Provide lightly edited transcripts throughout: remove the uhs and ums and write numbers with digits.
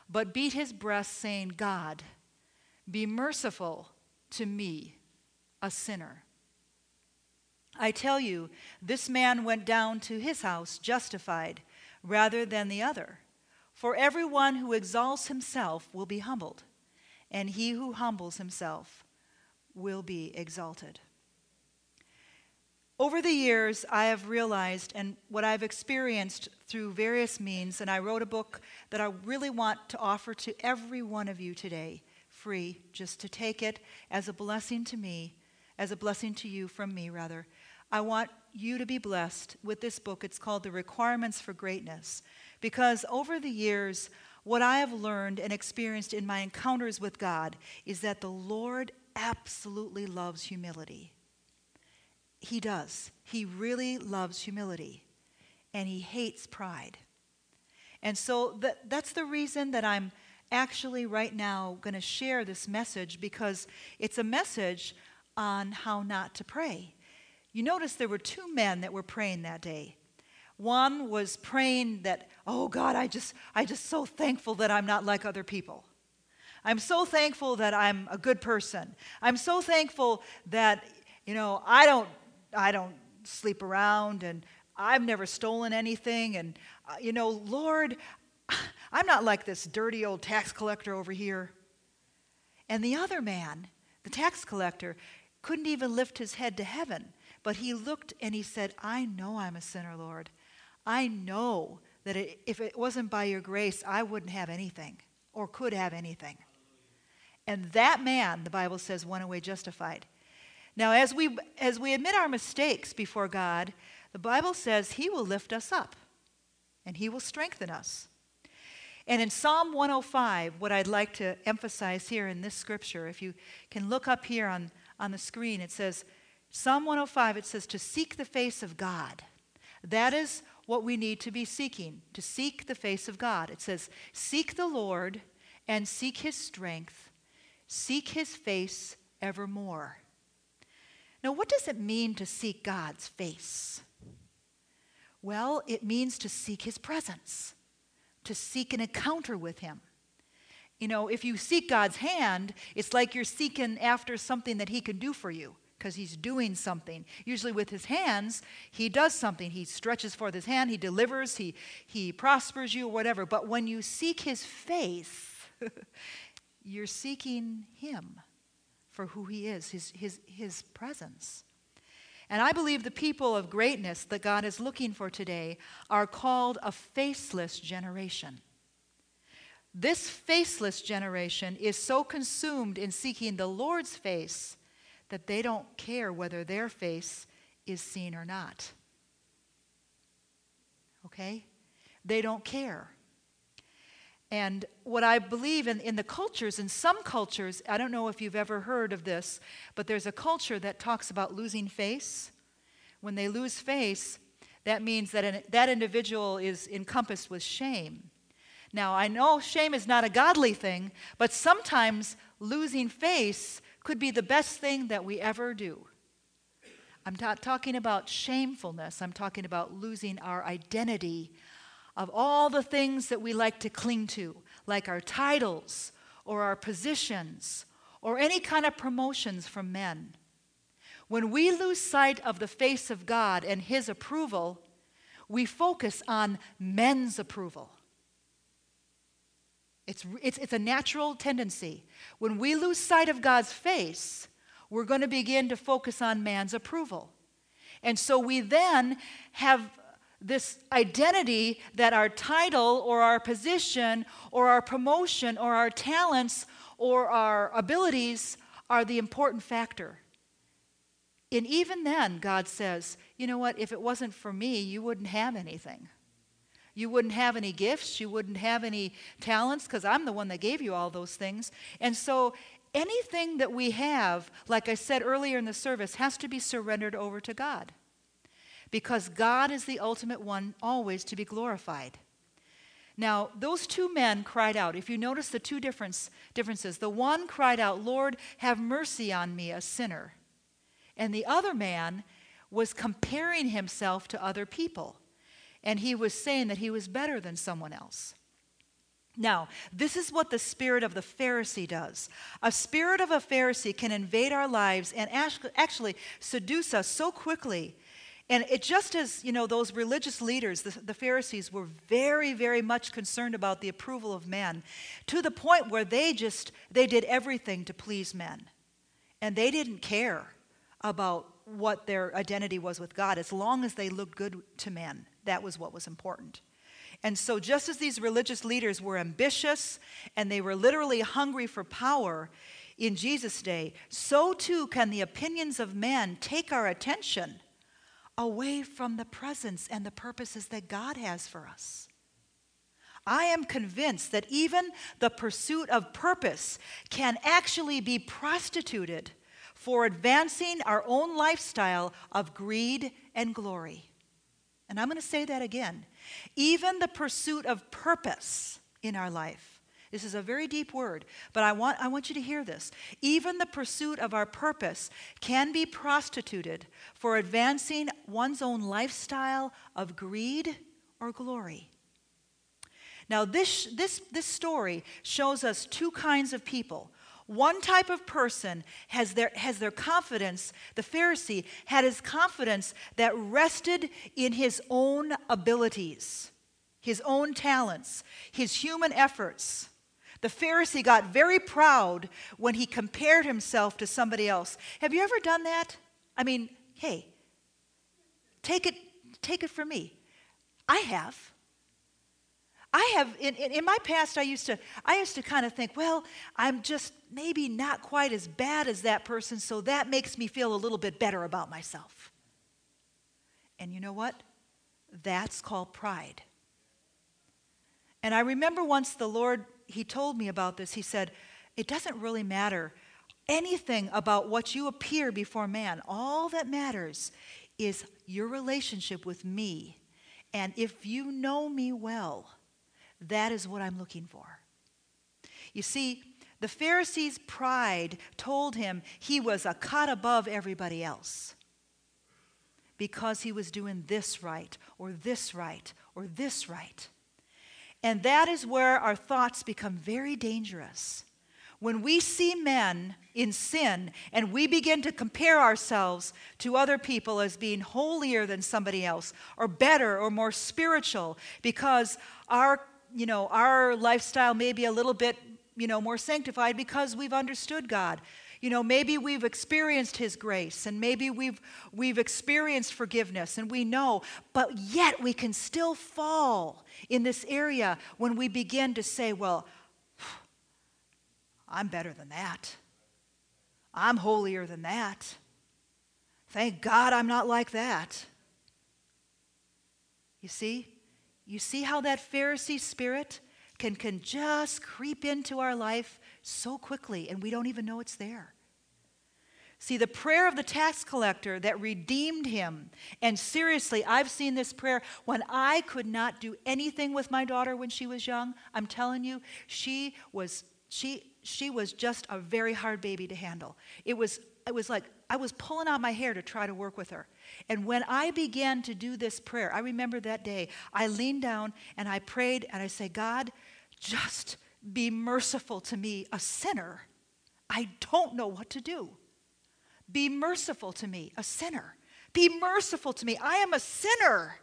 but beat his breast, saying, God, be merciful to me, a sinner. I tell you, this man went down to his house justified rather than the other. For everyone who exalts himself will be humbled, and he who humbles himself will be exalted. Over the years, I have realized, and what I've experienced through various means, and I wrote a book that I really want to offer to every one of you today, free, just to take it as a blessing to me, as a blessing to you from me, rather. I want you to be blessed with this book. It's called The Requirements for Greatness, because over the years, what I have learned and experienced in my encounters with God is that the Lord absolutely loves humility. He does. He really loves humility, and he hates pride. And so that's the reason that I'm actually right now going to share this message, because it's a message on how not to pray. You notice there were two men that were praying that day. One was praying that, oh God, I just so thankful that I'm not like other people. I'm so thankful that I'm a good person. I'm so thankful that, I don't sleep around, and I've never stolen anything, and Lord, I'm not like this dirty old tax collector over here. And the other man, the tax collector, couldn't even lift his head to heaven, but he looked and he said, I know I'm a sinner, Lord. I know that if it wasn't by your grace, I wouldn't have anything or could have anything. And that man, the Bible says, went away justified. Now, as we admit our mistakes before God, the Bible says he will lift us up and he will strengthen us. And in Psalm 105, what I'd like to emphasize here in this scripture, if you can look up here on the screen, it says, Psalm 105, it says, to seek the face of God. That is what we need to be seeking, to seek the face of God. It says, seek the Lord and seek his strength, seek his face evermore. Now, what does it mean to seek God's face? Well, it means to seek his presence, to seek an encounter with him. If you seek God's hand, it's like you're seeking after something that he can do for you, because he's doing something. Usually with his hands, he does something. He stretches forth his hand, he delivers, he prospers you, whatever. But when you seek his face, you're seeking him for who he is, his presence. And I believe the people of greatness that God is looking for today are called a faceless generation. This faceless generation is so consumed in seeking the Lord's face that they don't care whether their face is seen or not. Okay? They don't care. And what I believe in the cultures, in some cultures, I don't know if you've ever heard of this, but there's a culture that talks about losing face. When they lose face, that means that that individual is encompassed with shame. Now, I know shame is not a godly thing, but sometimes losing face could be the best thing that we ever do. I'm not talking about shamefulness. I'm talking about losing our identity of all the things that we like to cling to, like our titles or our positions or any kind of promotions from men. When we lose sight of the face of God and his approval, we focus on men's approval. It's a natural tendency. When we lose sight of God's face, we're going to begin to focus on man's approval. And so we then have this identity that our title or our position or our promotion or our talents or our abilities are the important factor. And even then, God says, you know what, if it wasn't for me, you wouldn't have anything. You wouldn't have any gifts, you wouldn't have any talents, because I'm the one that gave you all those things. And so anything that we have, like I said earlier in the service, has to be surrendered over to God. Because God is the ultimate one always to be glorified. Now, those two men cried out. If you notice the two differences, the one cried out, Lord, have mercy on me, a sinner. And the other man was comparing himself to other people. And he was saying that he was better than someone else. Now, this is what the spirit of the Pharisee does. A spirit of a Pharisee can invade our lives and actually seduce us so quickly. And it just as, those religious leaders, the Pharisees, were very, very much concerned about the approval of men, to the point where they did everything to please men. And they didn't care about what their identity was with God. As long as they looked good to men, that was what was important. And so just as these religious leaders were ambitious and they were literally hungry for power in Jesus' day, so too can the opinions of men take our attention away from the presence and the purposes that God has for us. I am convinced that even the pursuit of purpose can actually be prostituted for advancing our own lifestyle of greed and glory. And I'm going to say that again. Even the pursuit of purpose in our life. This is a very deep word, but I want you to hear this. Even the pursuit of our purpose can be prostituted for advancing one's own lifestyle of greed or glory. Now, this story shows us two kinds of people. One type of person has their confidence, the Pharisee had his confidence that rested in his own abilities, his own talents, his human efforts. The Pharisee got very proud when he compared himself to somebody else. Have you ever done that? I mean, hey, take it from me. I have. In my past, I used to kind of think, well, I'm just maybe not quite as bad as that person, so that makes me feel a little bit better about myself. And you know what? That's called pride. And I remember once the Lord, He told me about this. He said, it doesn't really matter anything about what you appear before man. All that matters is your relationship with me. And if you know me well, that is what I'm looking for. You see, the Pharisee's pride told him he was a cut above everybody else because he was doing this right, or this right, or this right. And that is where our thoughts become very dangerous. When we see men in sin and we begin to compare ourselves to other people as being holier than somebody else, or better or more spiritual, because our lifestyle may be a little bit, more sanctified because we've understood God. Maybe we've experienced His grace, and maybe we've experienced forgiveness, and we know, but yet we can still fall in this area when we begin to say, well, I'm better than that. I'm holier than that. Thank God I'm not like that. You see? You see how that Pharisee spirit can just creep into our life so quickly, and we don't even know it's there. See, the prayer of the tax collector that redeemed him, and seriously, I've seen this prayer when I could not do anything with my daughter when she was young. I'm telling you, she was just a very hard baby to handle. It was like I was pulling out my hair to try to work with her. And when I began to do this prayer, I remember that day, I leaned down and I prayed and I said, God, just be merciful to me, a sinner. I don't know what to do. Be merciful to me, a sinner. Be merciful to me. I am a sinner.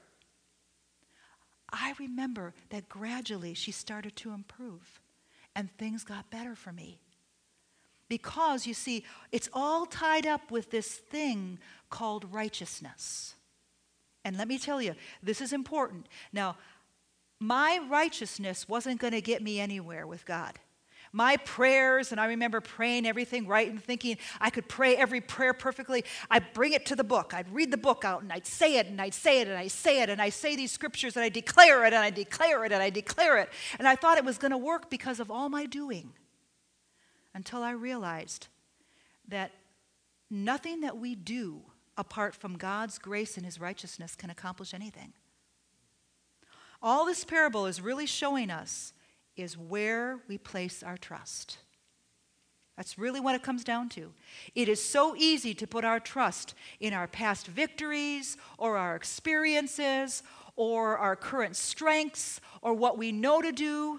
I remember that gradually she started to improve and things got better for me. Because, you see, it's all tied up with this thing called righteousness. And let me tell you, this is important. Now, my righteousness wasn't going to get me anywhere with God. My prayers, and I remember praying everything right and thinking I could pray every prayer perfectly. I'd bring it to the book. I'd read the book out, and I'd say it, and I'd say it, and I'd say it, and I say these scriptures, and I declare it, and I declare it, and I declare it. And I thought it was going to work because of all my doing. Until I realized that nothing that we do apart from God's grace and His righteousness can accomplish anything. All this parable is really showing us is where we place our trust. That's really what it comes down to. It is so easy to put our trust in our past victories or our experiences or our current strengths or what we know to do.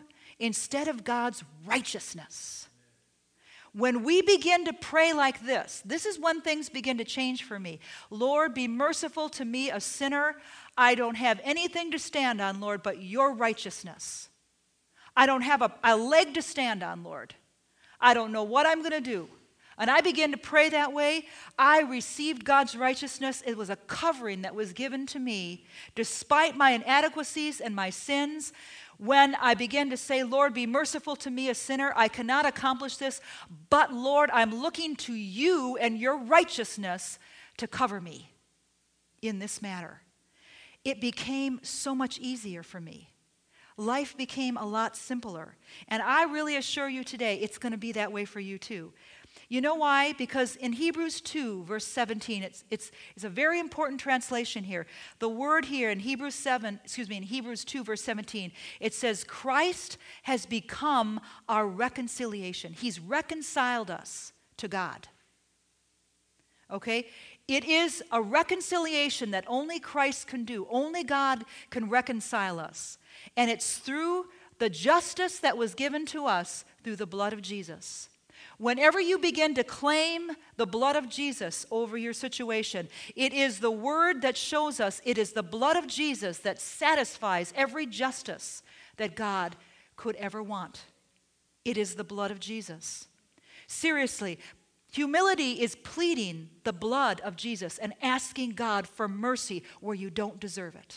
instead of God's righteousness. When we begin to pray like this is when things begin to change for me. Lord, be merciful to me, a sinner. I don't have anything to stand on, Lord, but your righteousness. I don't have a leg to stand on, Lord. I don't know what I'm going to do. And I began to pray that way. I received God's righteousness. It was a covering that was given to me despite my inadequacies and my sins. When I began to say, Lord, be merciful to me, a sinner, I cannot accomplish this, but Lord, I'm looking to you and your righteousness to cover me in this matter. It became so much easier for me. Life became a lot simpler. And I really assure you today, it's going to be that way for you too. You know why? Because in Hebrews 2, verse 17, it's a very important translation here. The word here in Hebrews 2, verse 17, it says, Christ has become our reconciliation. He's reconciled us to God. Okay? It is a reconciliation that only Christ can do. Only God can reconcile us. And it's through the justice that was given to us through the blood of Jesus. Whenever you begin to claim the blood of Jesus over your situation, it is the word that shows us it is the blood of Jesus that satisfies every justice that God could ever want. It is the blood of Jesus. Seriously, humility is pleading the blood of Jesus and asking God for mercy where you don't deserve it.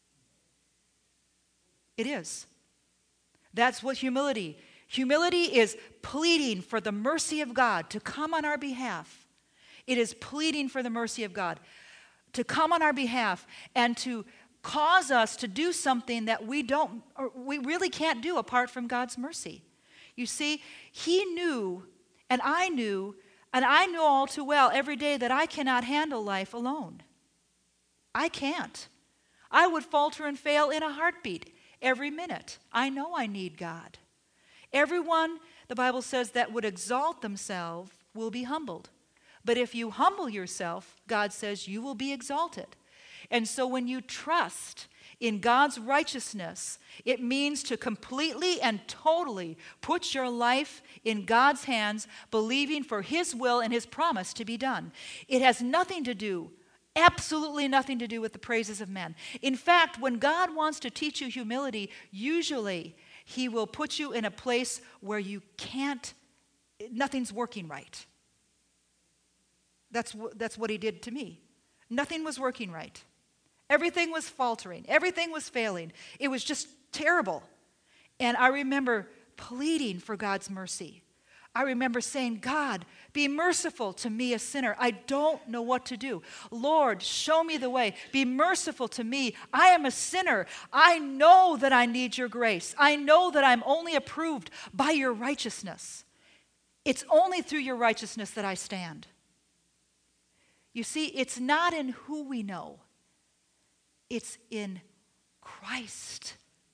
It is. That's what Humility is pleading for the mercy of God to come on our behalf. It is pleading for the mercy of God to come on our behalf and to cause us to do something that we really can't do apart from God's mercy. You see, He knew, and I knew all too well every day that I cannot handle life alone. I can't. I would falter and fail in a heartbeat every minute. I know I need God. Everyone, the Bible says, that would exalt themselves will be humbled. But if you humble yourself, God says, you will be exalted. And so when you trust in God's righteousness, it means to completely and totally put your life in God's hands, believing for His will and His promise to be done. It has nothing to do, absolutely nothing to do with the praises of men. In fact, when God wants to teach you humility, usually He will put you in a place where nothing's working right. That's what He did to me. Nothing was working right. Everything was faltering. Everything was failing. It was just terrible. And I remember pleading for God's mercy. I remember saying, God, be merciful to me, a sinner. I don't know what to do. Lord, show me the way. Be merciful to me. I am a sinner. I know that I need your grace. I know that I'm only approved by your righteousness. It's only through your righteousness that I stand. You see, it's not in who we know. It's in Christ,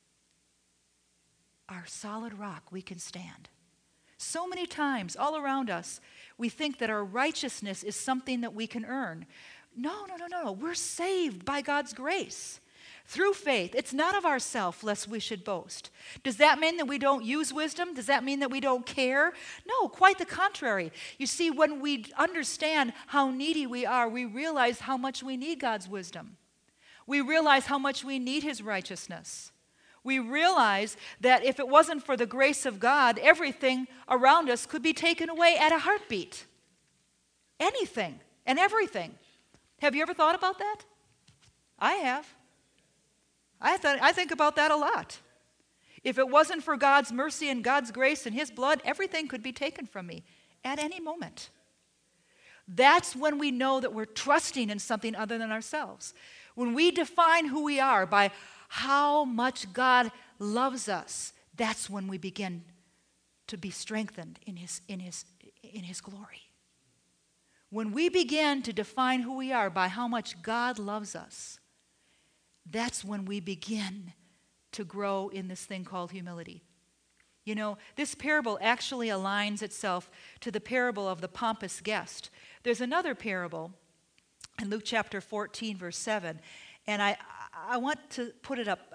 our solid rock, we can stand. So many times, all around us, we think that our righteousness is something that we can earn. No. We're saved by God's grace. Through faith. It's not of ourselves, lest we should boast. Does that mean that we don't use wisdom? Does that mean that we don't care? No, quite the contrary. You see, when we understand how needy we are, we realize how much we need God's wisdom. We realize how much we need His righteousness. We realize that if it wasn't for the grace of God, everything around us could be taken away at a heartbeat. Anything and everything. Have you ever thought about that? I have. I think about that a lot. If it wasn't for God's mercy and God's grace and His blood, everything could be taken from me at any moment. That's when we know that we're trusting in something other than ourselves. When we define who we are by how much God loves us, that's when we begin to be strengthened in His glory. When we begin to define who we are by how much God loves us, that's when we begin to grow in this thing called humility. You know, this parable actually aligns itself to the parable of the pompous guest. There's another parable in Luke chapter 14, verse 7, and I want to put it up,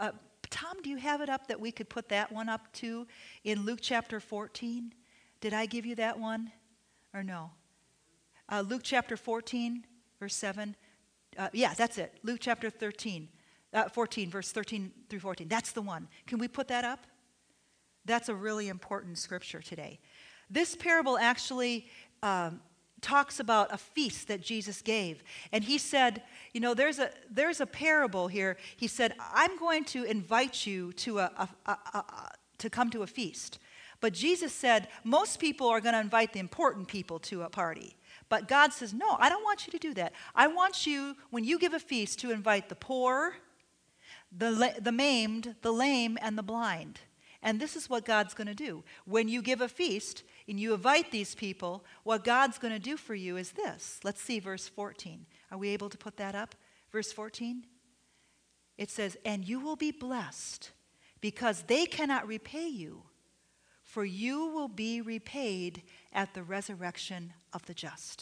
Tom, do you have it up that we could put that one up too in Luke chapter 14? Did I give you that one or no? Luke chapter 14, verse 7. Yeah, that's it. Luke chapter 14, verse 13 through 14. That's the one. Can we put that up? That's a really important scripture today. This parable actually talks about a feast that Jesus gave. And he said, you know, there's a parable here. He said, I'm going to invite you to come to a feast. But Jesus said, most people are going to invite the important people to a party. But God says, no, I don't want you to do that. I want you, when you give a feast, to invite the poor, the maimed, the lame, and the blind. And this is what God's going to do. When you give a feast and you invite these people, what God's going to do for you is this. Let's see verse 14. Are we able to put that up? Verse 14. It says, and you will be blessed because they cannot repay you, for you will be repaid at the resurrection of the just.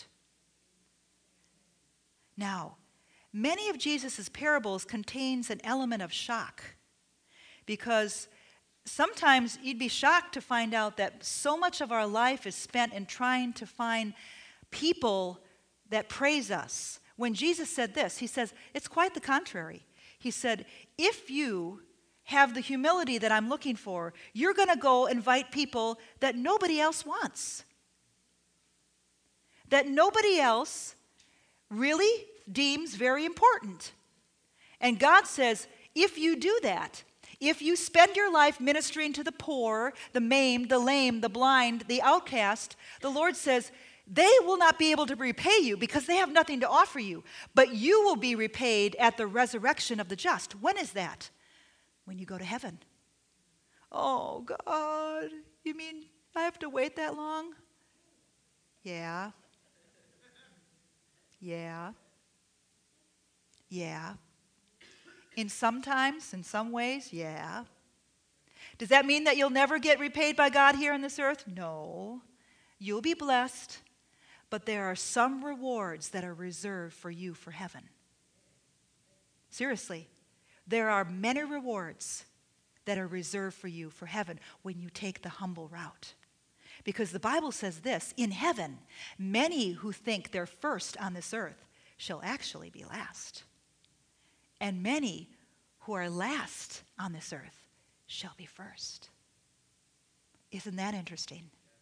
Now, many of Jesus' parables contains an element of shock, because sometimes you'd be shocked to find out that so much of our life is spent in trying to find people that praise us. When Jesus said this, he says, it's quite the contrary. He said, if you have the humility that I'm looking for, you're going to go invite people that nobody else wants, that nobody else really deems very important. And God says, if you do that, if you spend your life ministering to the poor, the maimed, the lame, the blind, the outcast, the Lord says, they will not be able to repay you because they have nothing to offer you, but you will be repaid at the resurrection of the just. When is that? When you go to heaven. Oh, God, you mean I have to wait that long? Yeah. Yeah. Yeah. In some ways, yeah. Does that mean that you'll never get repaid by God here on this earth? No. You'll be blessed, but there are some rewards that are reserved for you for heaven. Seriously. There are many rewards that are reserved for you for heaven when you take the humble route. Because the Bible says this, in heaven, many who think they're first on this earth shall actually be last. And many who are last on this earth shall be first. Isn't that interesting?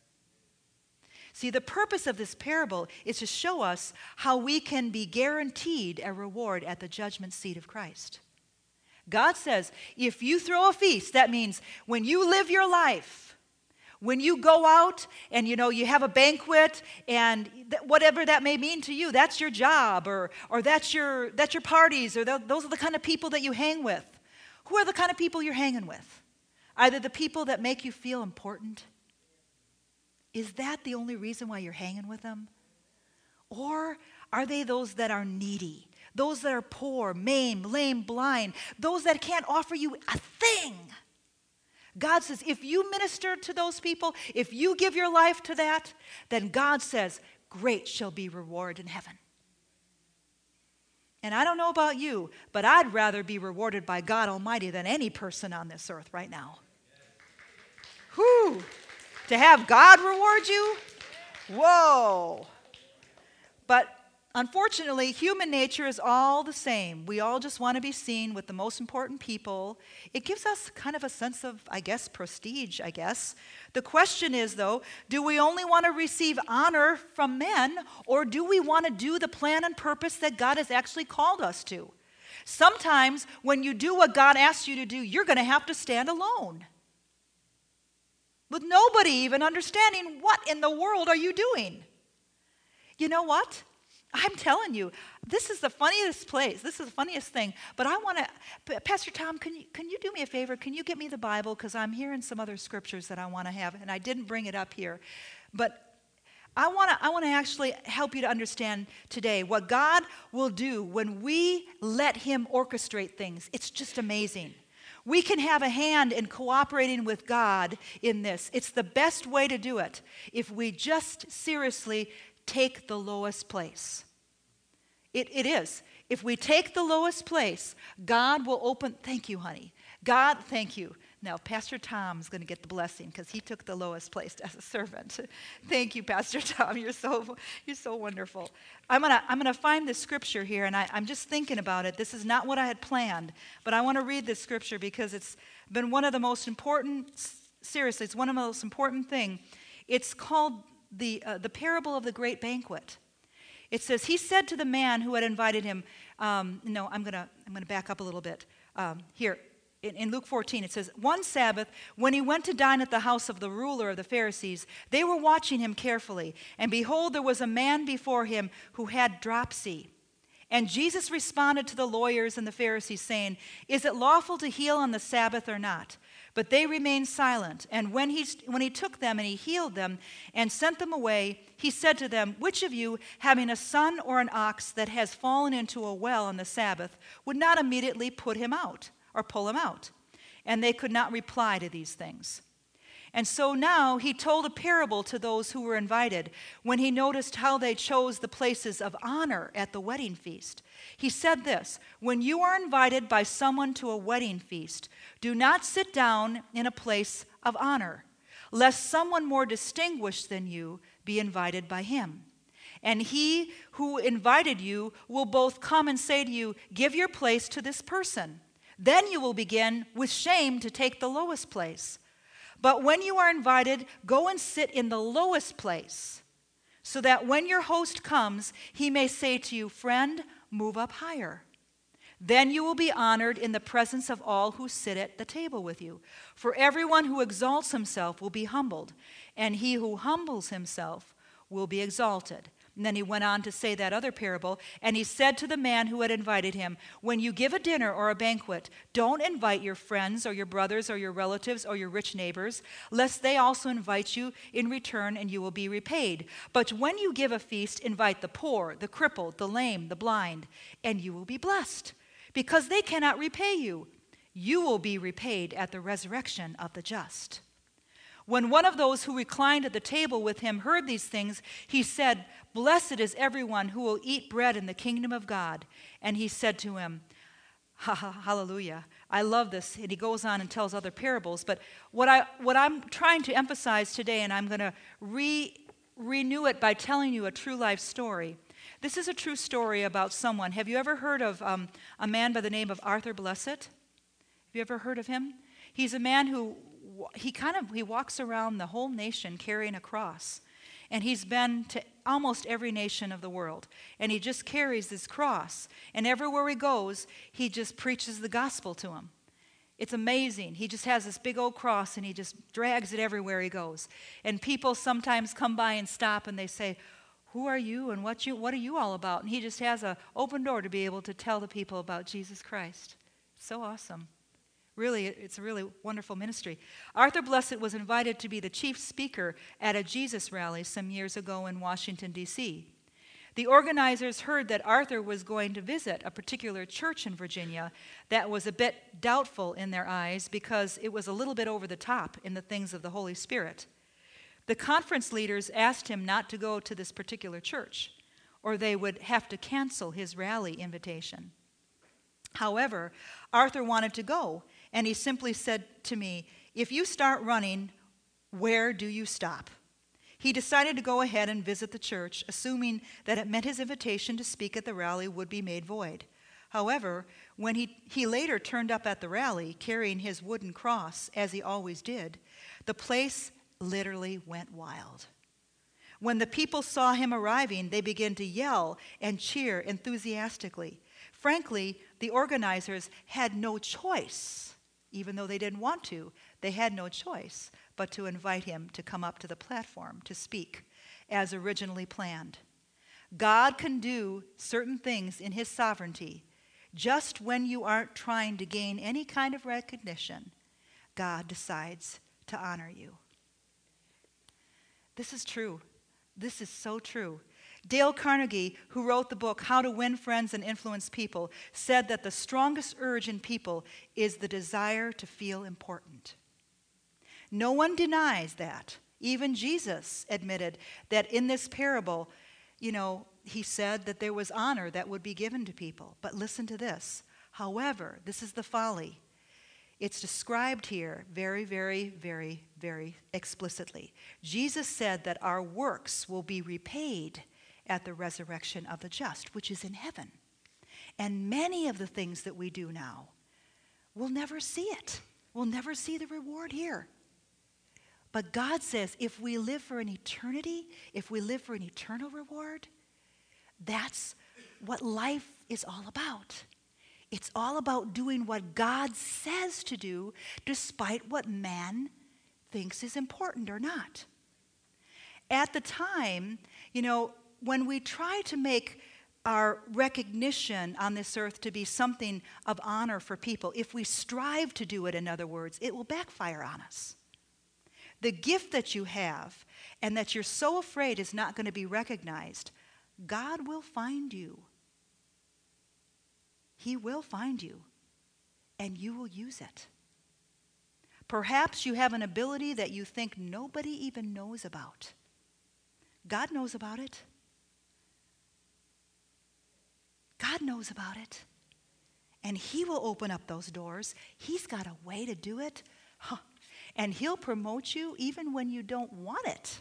See, the purpose of this parable is to show us how we can be guaranteed a reward at the judgment seat of Christ. God says, if you throw a feast, that means when you live your life, when you go out and you have a banquet and whatever that may mean to you, that's your job or that's your parties, or those are the kind of people that you hang with. Who are the kind of people you're hanging with? Are they the people that make you feel important? Is that the only reason why you're hanging with them? Or are they those that are needy? Those that are poor, maimed, lame, blind, those that can't offer you a thing? God says, if you minister to those people, if you give your life to that, then God says, great shall be reward in heaven. And I don't know about you, but I'd rather be rewarded by God Almighty than any person on this earth right now. Whew! To have God reward you? Whoa! But unfortunately, human nature is all the same. We all just want to be seen with the most important people. It gives us kind of a sense of, prestige, The question is, though, do we only want to receive honor from men, or do we want to do the plan and purpose that God has actually called us to? Sometimes when you do what God asks you to do, you're going to have to stand alone, with nobody even understanding what in the world are you doing. You know what? I'm telling you, this is the funniest place. This is the funniest thing. But I want to, Pastor Tom, can you do me a favor? Can you get me the Bible? Because I'm hearing some other scriptures that I want to have, and I didn't bring it up here. But I want to actually help you to understand today what God will do when we let Him orchestrate things. It's just amazing. We can have a hand in cooperating with God in this. It's the best way to do it if we just seriously take the lowest place. It is. If we take the lowest place, God will open, thank you, honey. God, thank you. Now, Pastor Tom's going to get the blessing because he took the lowest place as a servant. Thank you, Pastor Tom. You're so wonderful. I'm gonna find this scripture here, and I'm just thinking about it. This is not what I had planned, but I want to read this scripture because it's been one of the most important. Seriously, it's one of the most important thing. It's called the parable of the great banquet. It says, he said to the man who had invited him. No, I'm gonna back up a little bit. Here. In Luke 14, it says, one Sabbath, when he went to dine at the house of the ruler of the Pharisees, they were watching him carefully. And behold, there was a man before him who had dropsy. And Jesus responded to the lawyers and the Pharisees, saying, is it lawful to heal on the Sabbath or not? But they remained silent. And when he took them and he healed them and sent them away, he said to them, which of you, having a son or an ox that has fallen into a well on the Sabbath, would not immediately put him out? Or pull him out. And they could not reply to these things. And so now he told a parable to those who were invited when he noticed how they chose the places of honor at the wedding feast. He said this, when you are invited by someone to a wedding feast, do not sit down in a place of honor, lest someone more distinguished than you be invited by him. And he who invited you will both come and say to you, give your place to this person. Then you will begin with shame to take the lowest place. But when you are invited, go and sit in the lowest place, so that when your host comes, he may say to you, friend, move up higher. Then you will be honored in the presence of all who sit at the table with you. For everyone who exalts himself will be humbled, and he who humbles himself will be exalted. And then he went on to say that other parable, and he said to the man who had invited him, when you give a dinner or a banquet, don't invite your friends or your brothers or your relatives or your rich neighbors, lest they also invite you in return and you will be repaid. But when you give a feast, invite the poor, the crippled, the lame, the blind, and you will be blessed, because they cannot repay you. You will be repaid at the resurrection of the just. When one of those who reclined at the table with him heard these things, he said, blessed is everyone who will eat bread in the kingdom of God. And he said to him, hallelujah. I love this. And he goes on and tells other parables. But what I'm trying to emphasize today, and I'm going to renew it by telling you a true life story. This is a true story about someone. Have you ever heard of a man by the name of Arthur Blessitt? Have you ever heard of him? He's a man who he walks around the whole nation carrying a cross. And he's been to almost every nation of the world. And he just carries this cross. And everywhere he goes, he just preaches the gospel to them. It's amazing. He just has this big old cross and he just drags it everywhere he goes. And people sometimes come by and stop and they say, who are you and what are you all about? And he just has an open door to be able to tell the people about Jesus Christ. So awesome. Really, it's a really wonderful ministry. Arthur Blessitt was invited to be the chief speaker at a Jesus rally some years ago in Washington, D.C. The organizers heard that Arthur was going to visit a particular church in Virginia that was a bit doubtful in their eyes because it was a little bit over the top in the things of the Holy Spirit. The conference leaders asked him not to go to this particular church, or they would have to cancel his rally invitation. However, Arthur wanted to go, and he simply said to me, if you start running, where do you stop? He decided to go ahead and visit the church, assuming that it meant his invitation to speak at the rally would be made void. However, when he later turned up at the rally, carrying his wooden cross, as he always did, the place literally went wild. When the people saw him arriving, they began to yell and cheer enthusiastically. Frankly, the organizers had no choice. Even though they didn't want to, they had no choice but to invite him to come up to the platform to speak as originally planned. God can do certain things in his sovereignty just when you aren't trying to gain any kind of recognition. God decides to honor you. This is true. This is so true. Dale Carnegie, who wrote the book How to Win Friends and Influence People, said that the strongest urge in people is the desire to feel important. No one denies that. Even Jesus admitted that in this parable, he said that there was honor that would be given to people. But listen to this. However, this is the folly. It's described here very, very, very, very explicitly. Jesus said that our works will be repaid at the resurrection of the just, which is in heaven. And many of the things that we do now, we'll never see it. We'll never see the reward here. But God says if we live for an eternity, if we live for an eternal reward, that's what life is all about. It's all about doing what God says to do despite what man thinks is important or not. At the time, when we try to make our recognition on this earth to be something of honor for people, if we strive to do it, in other words, it will backfire on us. The gift that you have and that you're so afraid is not going to be recognized, God will find you. He will find you, and you will use it. Perhaps you have an ability that you think nobody even knows about. God knows about it. God knows about it. And He will open up those doors. He's got a way to do it. And He'll promote you even when you don't want it.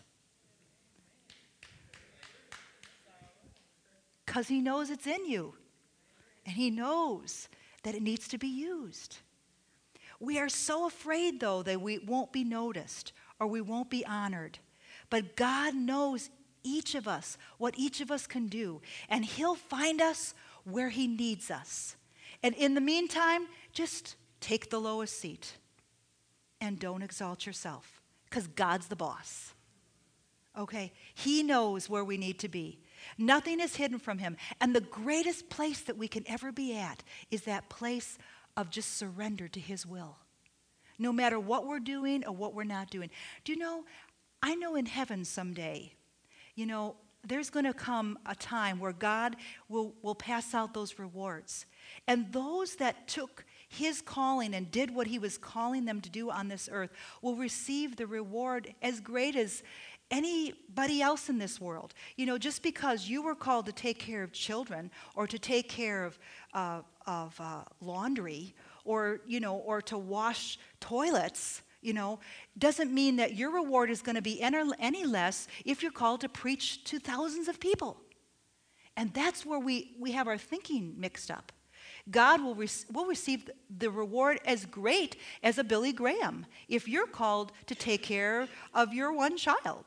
Because He knows it's in you. And He knows that it needs to be used. We are so afraid, though, that we won't be noticed or we won't be honored. But God knows each of us, what each of us can do. And He'll find us where He needs us. And in the meantime, just take the lowest seat. And don't exalt yourself. Because God's the boss. Okay? He knows where we need to be. Nothing is hidden from Him. And the greatest place that we can ever be at is that place of just surrender to His will. No matter what we're doing or what we're not doing. Do you know, I know in heaven someday, there's going to come a time where God will pass out those rewards. And those that took His calling and did what He was calling them to do on this earth will receive the reward as great as anybody else in this world. Just because you were called to take care of children or to take care of laundry or to wash toilets, doesn't mean that your reward is going to be any less if you're called to preach to thousands of people. And that's where we have our thinking mixed up. God will receive the reward as great as a Billy Graham if you're called to take care of your one child.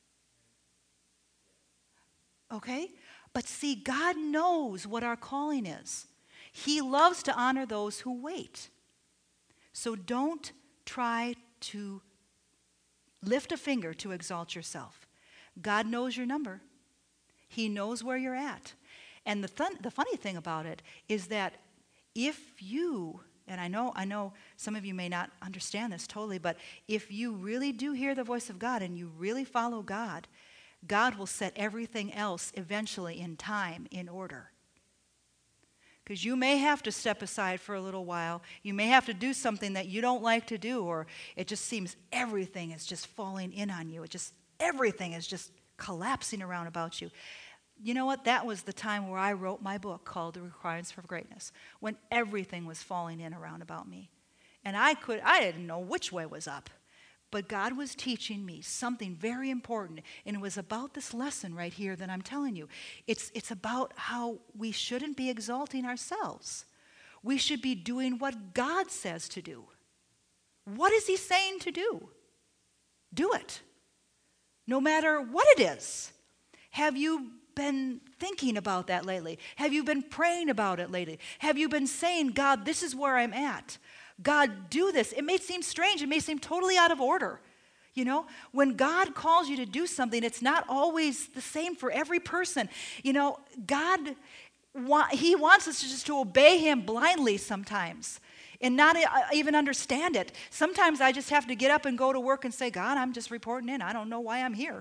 Okay? But see, God knows what our calling is. He loves to honor those who wait. So don't try to lift a finger to exalt yourself. God knows your number. He knows where you're at. And the funny thing about it is that if you, and I know some of you may not understand this totally, but if you really do hear the voice of God and you really follow God, God will set everything else eventually in time in order. Because you may have to step aside for a little while. You may have to do something that you don't like to do, or it just seems everything is just falling in on you. Everything is just collapsing around about you. You know what? That was the time where I wrote my book called The Requirements for Greatness, when everything was falling in around about me. And I didn't know which way was up. But God was teaching me something very important, and it was about this lesson right here that I'm telling you. It's about how we shouldn't be exalting ourselves. We should be doing what God says to do. What is He saying to do? Do it. No matter what it is. Have you been thinking about that lately? Have you been praying about it lately? Have you been saying, God, this is where I'm at? God, do this. It may seem strange. It may seem totally out of order. When God calls you to do something, it's not always the same for every person. God, He wants us just to obey Him blindly sometimes and not even understand it. Sometimes I just have to get up and go to work and say, God, I'm just reporting in. I don't know why I'm here.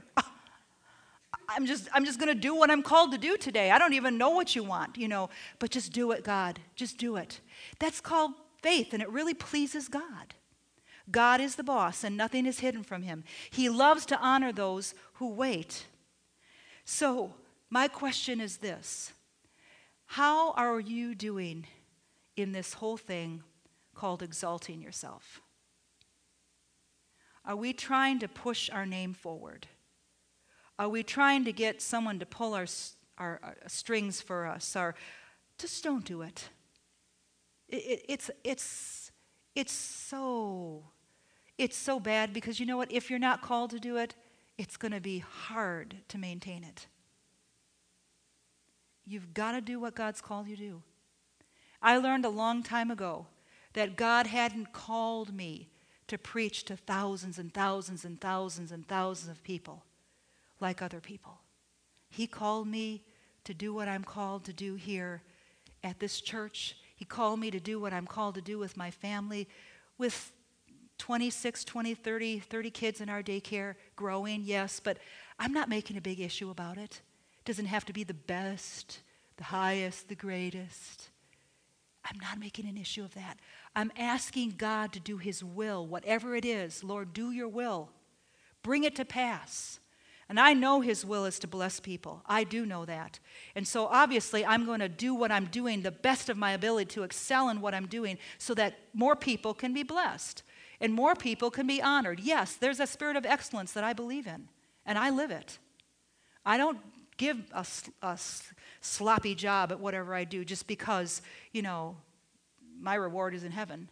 I'm just going to do what I'm called to do today. I don't even know what you want, but just do it, God. Just do it. That's called faith, and it really pleases God. God is the boss, and nothing is hidden from Him. He loves to honor those who wait. So, my question is this. How are you doing in this whole thing called exalting yourself? Are we trying to push our name forward? Are we trying to get someone to pull our strings for us? Or just don't do it. It's so bad, because you know what? If you're not called to do it, it's going to be hard to maintain it. You've got to do what God's called you to do. I learned a long time ago that God hadn't called me to preach to thousands and thousands and thousands and thousands of people like other people. He called me to do what I'm called to do here at this church. He called me to do what I'm called to do with my family, with 26, 20, 30 kids in our daycare, growing, yes, but I'm not making a big issue about it. It doesn't have to be the best, the highest, the greatest. I'm not making an issue of that. I'm asking God to do his will, whatever it is. Lord, do your will. Bring it to pass. And I know his will is to bless people. I do know that. And so obviously I'm going to do what I'm doing, the best of my ability to excel in what I'm doing, so that more people can be blessed and more people can be honored. Yes, there's a spirit of excellence that I believe in, and I live it. I don't give a sloppy job at whatever I do just because, my reward is in heaven.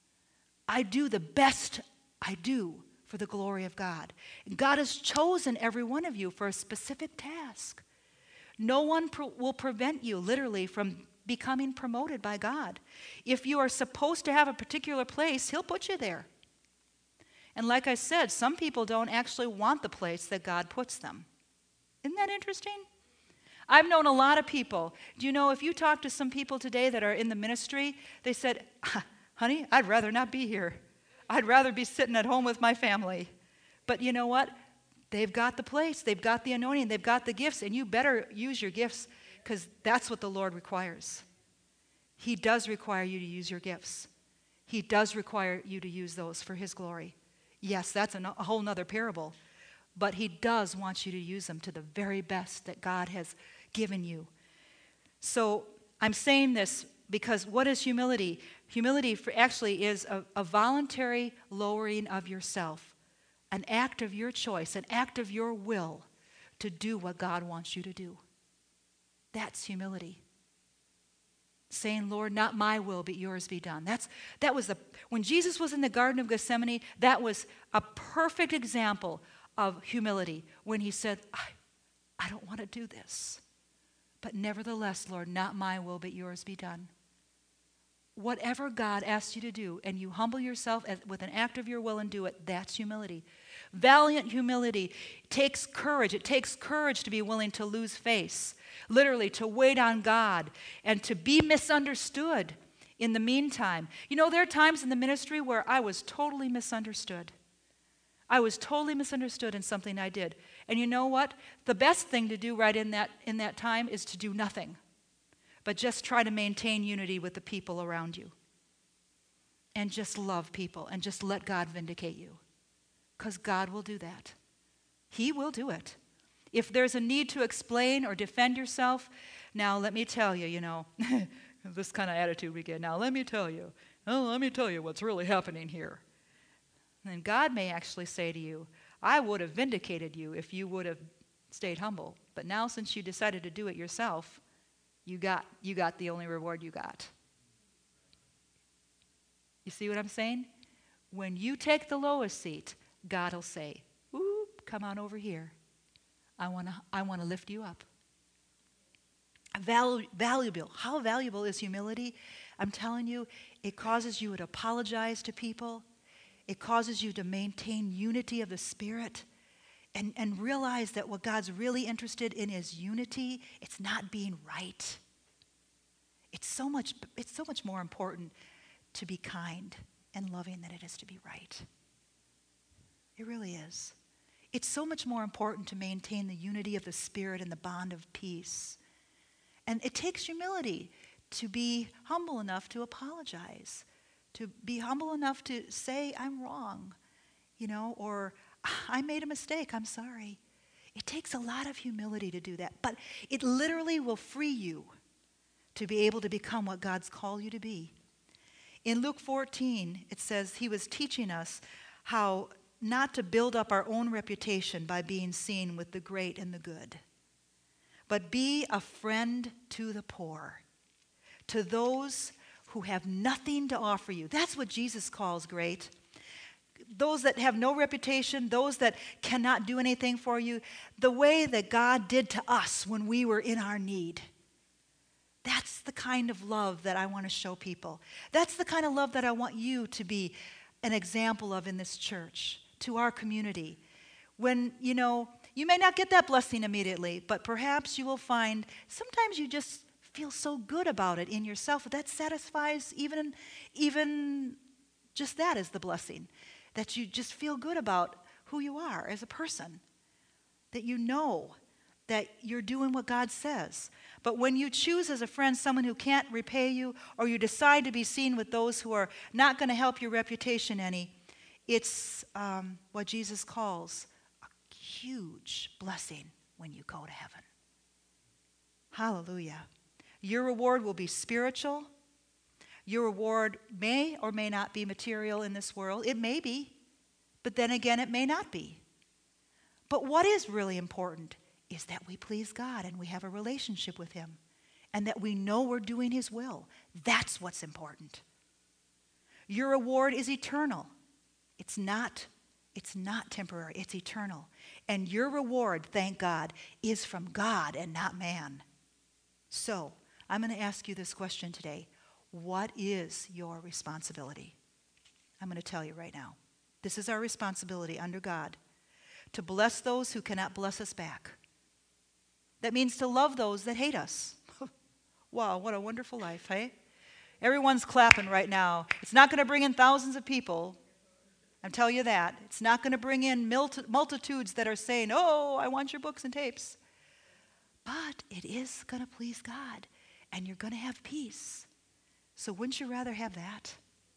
I do the best I do for the glory of God. God has chosen every one of you for a specific task. No one will prevent you, literally, from becoming promoted by God. If you are supposed to have a particular place, he'll put you there. And like I said, some people don't actually want the place that God puts them. Isn't that interesting? I've known a lot of people. Do you know, if you talk to some people today that are in the ministry, they said, honey, I'd rather not be here. I'd rather be sitting at home with my family. But you know what? They've got the place. They've got the anointing. They've got the gifts. And you better use your gifts, because that's what the Lord requires. He does require you to use your gifts. He does require you to use those for his glory. Yes, that's a whole nother parable. But he does want you to use them to the very best that God has given you. So I'm saying this because what is humility? Humility actually is a voluntary lowering of yourself, an act of your choice, an act of your will to do what God wants you to do. That's humility. Saying, Lord, not my will, but yours be done. When Jesus was in the Garden of Gethsemane, that was a perfect example of humility, when he said, I don't want to do this, but nevertheless, Lord, not my will, but yours be done. Whatever God asks you to do, and you humble yourself with an act of your will and do it, that's humility. Valiant humility takes courage. It takes courage to be willing to lose face, literally to wait on God and to be misunderstood in the meantime. There are times in the ministry where I was totally misunderstood. I was totally misunderstood in something I did. And you know what? The best thing to do right in that time is to do nothing, but just try to maintain unity with the people around you. And just love people and just let God vindicate you. Because God will do that. He will do it. If there's a need to explain or defend yourself, now let me tell you, this kind of attitude we get. Now let me tell you what's really happening here. And God may actually say to you, I would have vindicated you if you would have stayed humble. But now, since you decided to do it yourself, you got the only reward you got. You see what I'm saying? When you take the lowest seat, God will say, ooh, come on over here. I want to lift you up. Valuable. How valuable is humility? I'm telling you, it causes you to apologize to people. It causes you to maintain unity of the Spirit and realize that what God's really interested in is unity. It's not being right. It's so much more important to be kind and loving than it is to be right. It really is. It's so much more important to maintain the unity of the Spirit and the bond of peace. And it takes humility to be humble enough to apologize, to be humble enough to say, I'm wrong, or I made a mistake, I'm sorry. It takes a lot of humility to do that, but it literally will free you to be able to become what God's called you to be. In Luke 14, it says he was teaching us how not to build up our own reputation by being seen with the great and the good, but be a friend to the poor, to those who have nothing to offer you. That's what Jesus calls great. Those that have no reputation, those that cannot do anything for you, the way that God did to us when we were in our need. That's the kind of love that I want to show people. That's the kind of love that I want you to be an example of in this church, to our community. When, you may not get that blessing immediately, but perhaps you will find sometimes you just feel so good about it in yourself that satisfies even just that is the blessing. That you just feel good about who you are as a person. That you know that you're doing what God says. But when you choose as a friend someone who can't repay you, or you decide to be seen with those who are not going to help your reputation any, it's what Jesus calls a huge blessing when you go to heaven. Hallelujah. Your reward will be spiritual. Your reward may or may not be material in this world. It may be, but then again, it may not be. But what is really important is that we please God and we have a relationship with Him and that we know we're doing His will. That's what's important. Your reward is eternal. It's not temporary. It's eternal. And your reward, thank God, is from God and not man. So, I'm going to ask you this question today. What is your responsibility? I'm going to tell you right now. This is our responsibility under God, to bless those who cannot bless us back. That means to love those that hate us. Wow, what a wonderful life, hey? Everyone's clapping right now. It's not going to bring in thousands of people. I'm telling you that. It's not going to bring in multitudes that are saying, oh, I want your books and tapes. But it is going to please God, and you're going to have peace. So wouldn't you rather have that?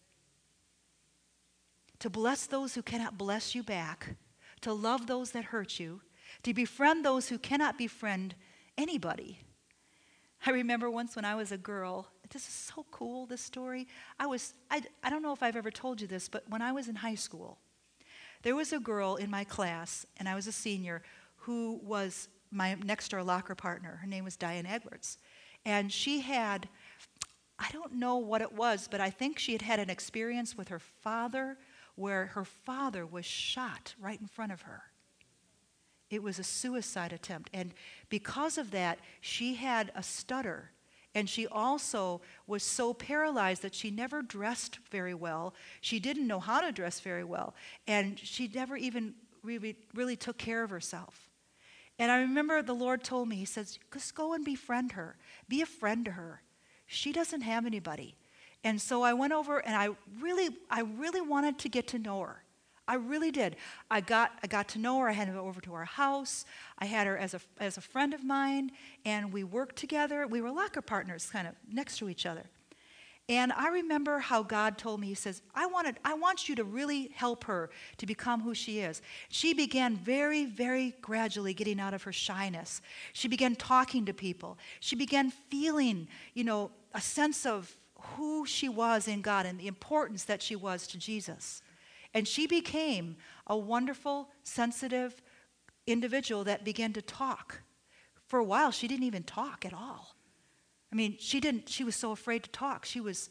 To bless those who cannot bless you back, to love those that hurt you, to befriend those who cannot befriend anybody. I remember once when I was a girl, this is so cool, this story. I don't know if I've ever told you this, but when I was in high school, there was a girl in my class, and I was a senior, who was my next door locker partner. Her name was Diane Edwards. And she had, I don't know what it was, but I think she had had an experience with her father where her father was shot right in front of her. It was a suicide attempt. And because of that, she had a stutter. And she also was so paralyzed that she never dressed very well. She didn't know how to dress very well. And she never even really took care of herself. And I remember the Lord told me, He says, just go and befriend her. Be a friend to her. She doesn't have anybody. And so I went over and I really wanted to get to know her. I really did. I got to know her. I had her over to our house. I had her as a friend of mine, and we worked together. We were locker partners, kind of next to each other. And I remember how God told me, He says, I want you to really help her to become who she is. She began very, very gradually getting out of her shyness. She began talking to people. She began feeling, a sense of who she was in God and the importance that she was to Jesus. And she became a wonderful, sensitive individual that began to talk. For a while, she didn't even talk at all. I mean, she was so afraid to talk. She was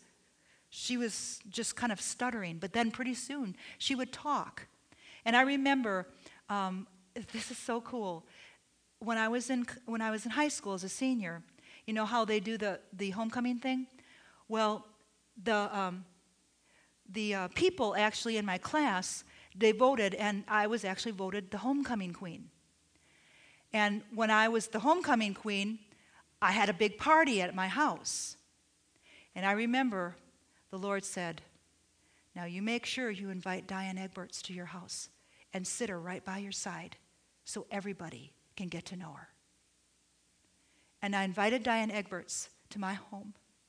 just kind of stuttering. But then pretty soon, she would talk. And I remember, this is so cool. When I was in high school as a senior, you know how they do the homecoming thing? Well, the people actually in my class, they voted, and I was actually voted the homecoming queen. And when I was the homecoming queen, I had a big party at my house. And I remember the Lord said, now you make sure you invite Diane Egberts to your house and sit her right by your side so everybody can get to know her. And I invited Diane Egberts to my home.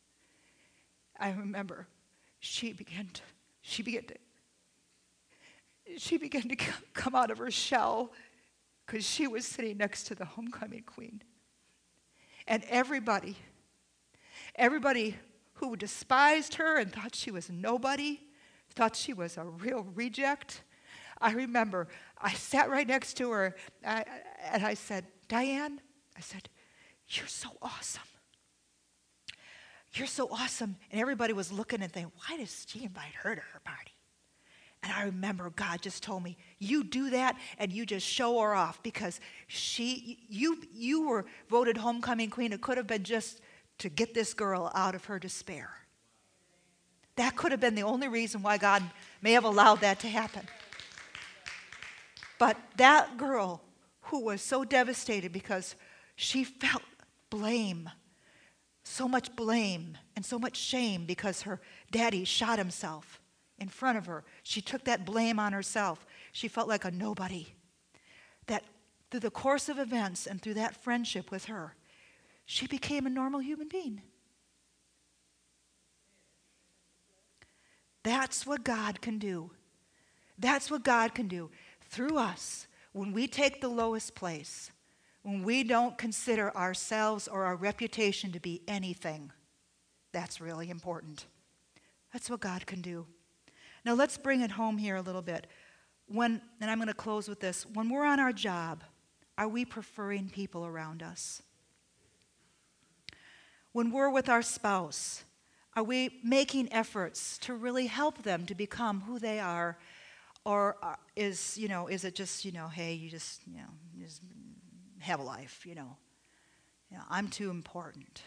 I remember she began to come out of her shell because she was sitting next to the homecoming queen. And everybody who despised her and thought she was nobody, thought she was a real reject. I remember I sat right next to her and I said, Diane, I said, you're so awesome. You're so awesome. And everybody was looking and thinking, why does she invite her to her party? And I remember God just told me, you do that and you just show her off because you were voted homecoming queen. It could have been just to get this girl out of her despair. That could have been the only reason why God may have allowed that to happen. But that girl who was so devastated because she felt blame, so much blame and so much shame because her daddy shot himself in front of her. She took that blame on herself. She felt like a nobody. That through the course of events and through that friendship with her, she became a normal human being. That's what God can do. That's what God can do through us when we take the lowest place, when we don't consider ourselves or our reputation to be anything. That's really important. That's what God can do. Now let's bring it home here a little bit. And I'm going to close with this. When we're on our job, are we preferring people around us? When we're with our spouse, are we making efforts to really help them to become who they are? Or is it just, hey, you just have a life, I'm too important.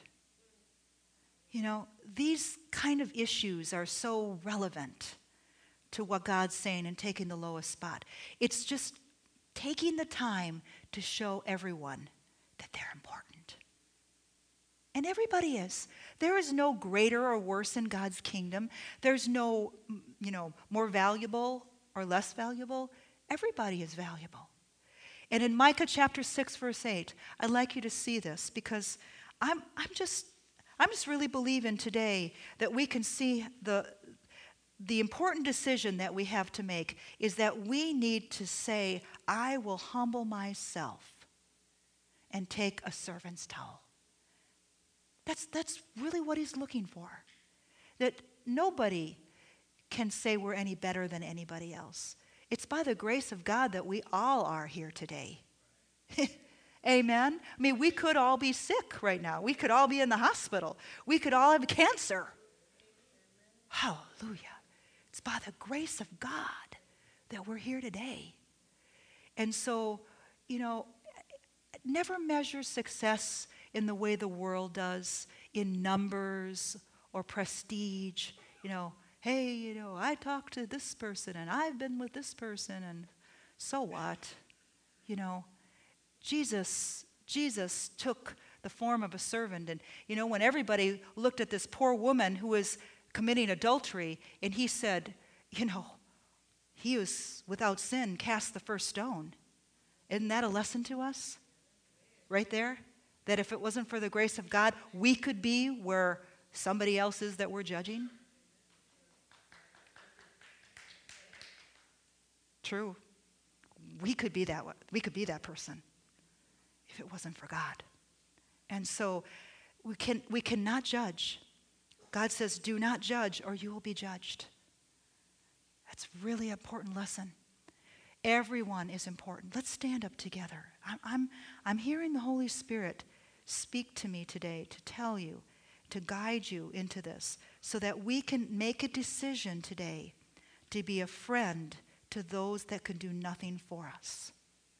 These kind of issues are so relevant to what God's saying and taking the lowest spot. It's just taking the time to show everyone that they're important. And everybody is. There is no greater or worse in God's kingdom. There's no, more valuable or less valuable. Everybody is valuable. And in Micah chapter 6, verse 8, I'd like you to see this because I'm just really believing today that we can see the important decision that we have to make is that we need to say, I will humble myself and take a servant's towel. That's really what he's looking for. That nobody can say we're any better than anybody else. It's by the grace of God that we all are here today. Amen? I mean, we could all be sick right now. We could all be in the hospital. We could all have cancer. Hallelujah. It's by the grace of God that we're here today. And so, never measure success in the way the world does, in numbers or prestige. Hey, I talked to this person and I've been with this person and so what? Jesus took the form of a servant. And, when everybody looked at this poor woman who was committing adultery and he said, he was without sin, cast the first stone. Isn't that a lesson to us? Right there? That if it wasn't for the grace of God, we could be where somebody else is that we're judging? True. We could be that. We could be that person if it wasn't for God. And so we cannot judge. God says, "Do not judge, or you will be judged." That's really an important lesson. Everyone is important. Let's stand up together. I'm hearing the Holy Spirit speak to me today to tell you, to guide you into this, so that we can make a decision today to be a friend to those that can do nothing for us.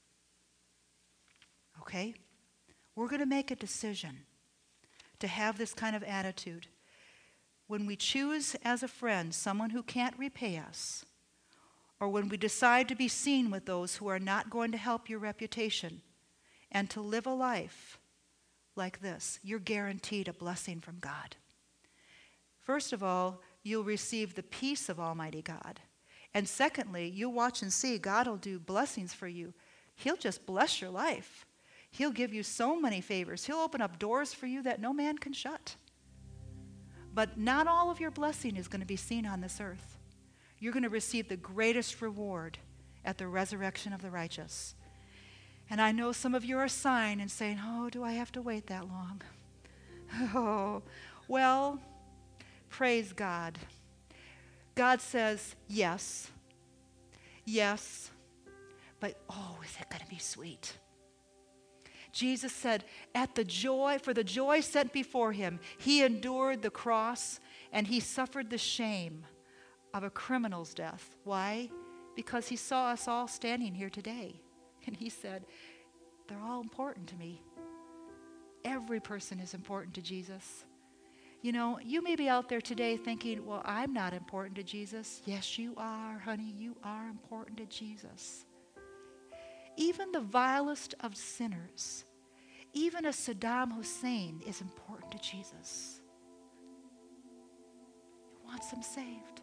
Okay? We're going to make a decision to have this kind of attitude. When we choose as a friend someone who can't repay us, or when we decide to be seen with those who are not going to help your reputation, and to live a life like this, you're guaranteed a blessing from God. First of all, you'll receive the peace of Almighty God. And secondly, you'll watch and see God will do blessings for you. He'll just bless your life. He'll give you so many favors. He'll open up doors for you that no man can shut. But not all of your blessing is going to be seen on this earth. You're going to receive the greatest reward at the resurrection of the righteous. And I know some of you are sighing and saying, "Oh, do I have to wait that long?" Oh, well, Praise God. God says, yes, yes, but oh, is it going to be sweet? Jesus said, for the joy set before him, he endured the cross and he suffered the shame of a criminal's death. Why? Because he saw us all standing here today. And he said, they're all important to me. Every person is important to Jesus. You know, you may be out there today thinking, well, I'm not important to Jesus. Yes, you are, honey. You are important to Jesus. Even the vilest of sinners, even a Saddam Hussein, is important to Jesus. He wants them saved.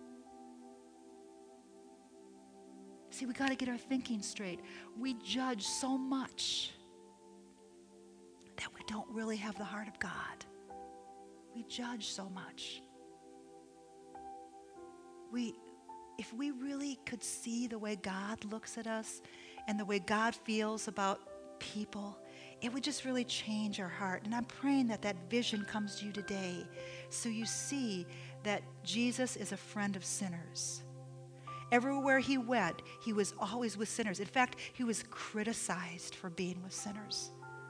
See, we got to get our thinking straight. We judge so much that we don't really have the heart of God. We judge so much. If we really could see the way God looks at us and the way God feels about people, it would just really change our heart. And I'm praying that that vision comes to you today so you see that Jesus is a friend of sinners. Everywhere he went, he was always with sinners. In fact, he was criticized for being with sinners.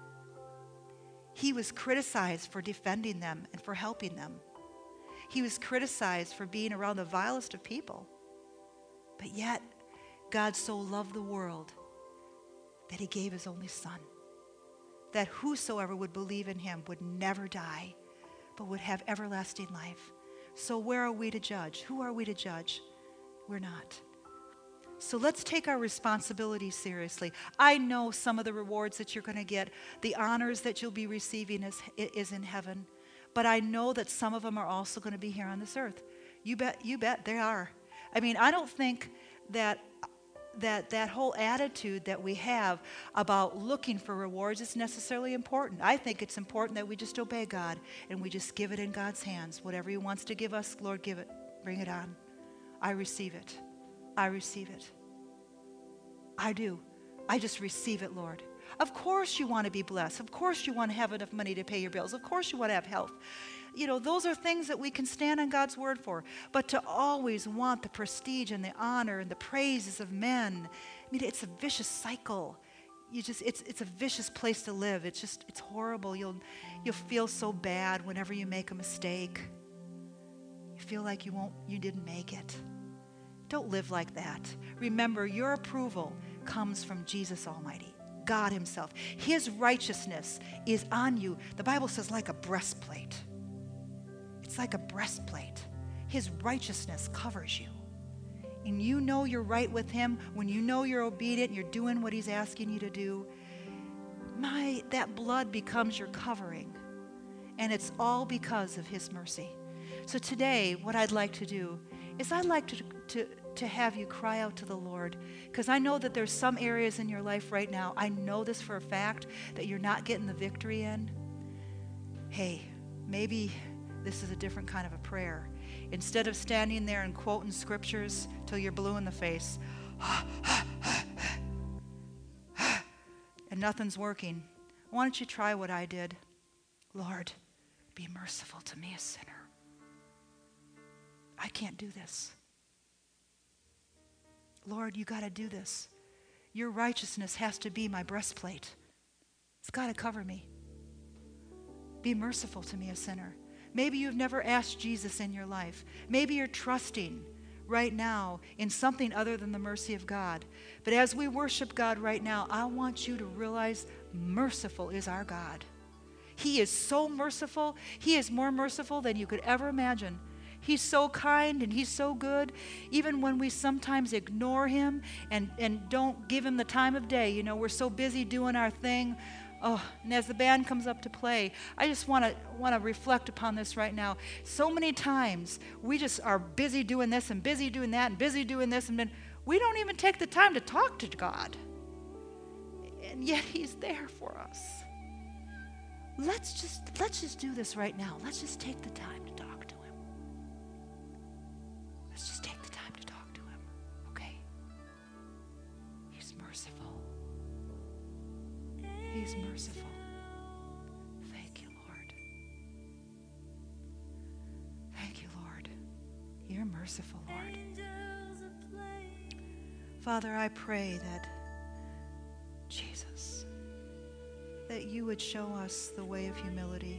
He was criticized for defending them and for helping them. He was criticized for being around the vilest of people. But yet, God so loved the world that he gave his only Son, that whosoever would believe in him would never die, but would have everlasting life. So where are we to judge? Who are we to judge? We're not. So let's take our responsibility seriously. I know some of the rewards that you're going to get, the honors that you'll be receiving is in heaven. But I know that some of them are also going to be here on this earth. You bet they are. I mean, I don't think that whole attitude that we have about looking for rewards is necessarily important. I think it's important that we just obey God and we just give it in God's hands. Whatever he wants to give us, Lord, give it. Bring it on. I receive it. I receive it. I do. I just receive it, Lord. Of course you want to be blessed. Of course you want to have enough money to pay your bills. Of course you want to have health. You know, those are things that we can stand on God's word for. But to always want the prestige and the honor and the praises of men, I mean, it's a vicious cycle. It's a vicious place to live. It's horrible. You'll feel so bad whenever you make a mistake. You feel like you didn't make it. Don't live like that. Remember, your approval comes from Jesus Almighty, God himself. His righteousness is on you. The Bible says like a breastplate. It's like a breastplate. His righteousness covers you. And you know you're right with him when you know you're obedient and you're doing what he's asking you to do. That blood becomes your covering. And it's all because of his mercy. So today, what I'd like to do is I'd like to have you cry out to the Lord, because I know that there's some areas in your life right now, I know this for a fact, that you're not getting the victory in. Hey, maybe this is a different kind of a prayer. Instead of standing there and quoting scriptures till you're blue in the face, and nothing's working, why don't you try what I did? Lord, be merciful to me, a sinner. I can't do this. Lord, you got to do this. Your righteousness has to be my breastplate. It's got to cover me. Be merciful to me, a sinner. Maybe you've never asked Jesus in your life. Maybe you're trusting right now in something other than the mercy of God. But as we worship God right now, I want you to realize merciful is our God. He is so merciful. He is more merciful than you could ever imagine. He's so kind and he's so good. Even when we sometimes ignore him and don't give him the time of day, you know, we're so busy doing our thing. Oh, and as the band comes up to play, I just want to reflect upon this right now. So many times we just are busy doing this and busy doing that and busy doing this, and then we don't even take the time to talk to God. And yet he's there for us. Let's just do this right now. Let's just take the time to talk to him. Let's just take the time to talk to him, okay? He's merciful. He's merciful. Thank you, Lord. Thank merciful, Lord. Father, I pray that, Jesus, that you would show us the way of humility.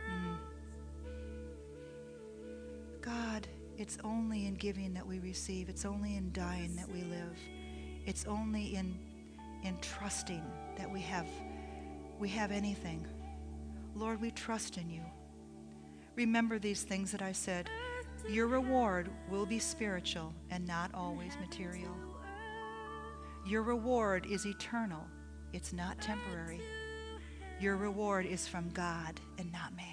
God, it's only in giving that we receive. It's only in dying that we live. It's only in trusting that we have anything. Lord, we trust in you. Remember these things that I said. Your reward will be spiritual and not always material. Your reward is eternal. It's not temporary. Your reward is from God and not man.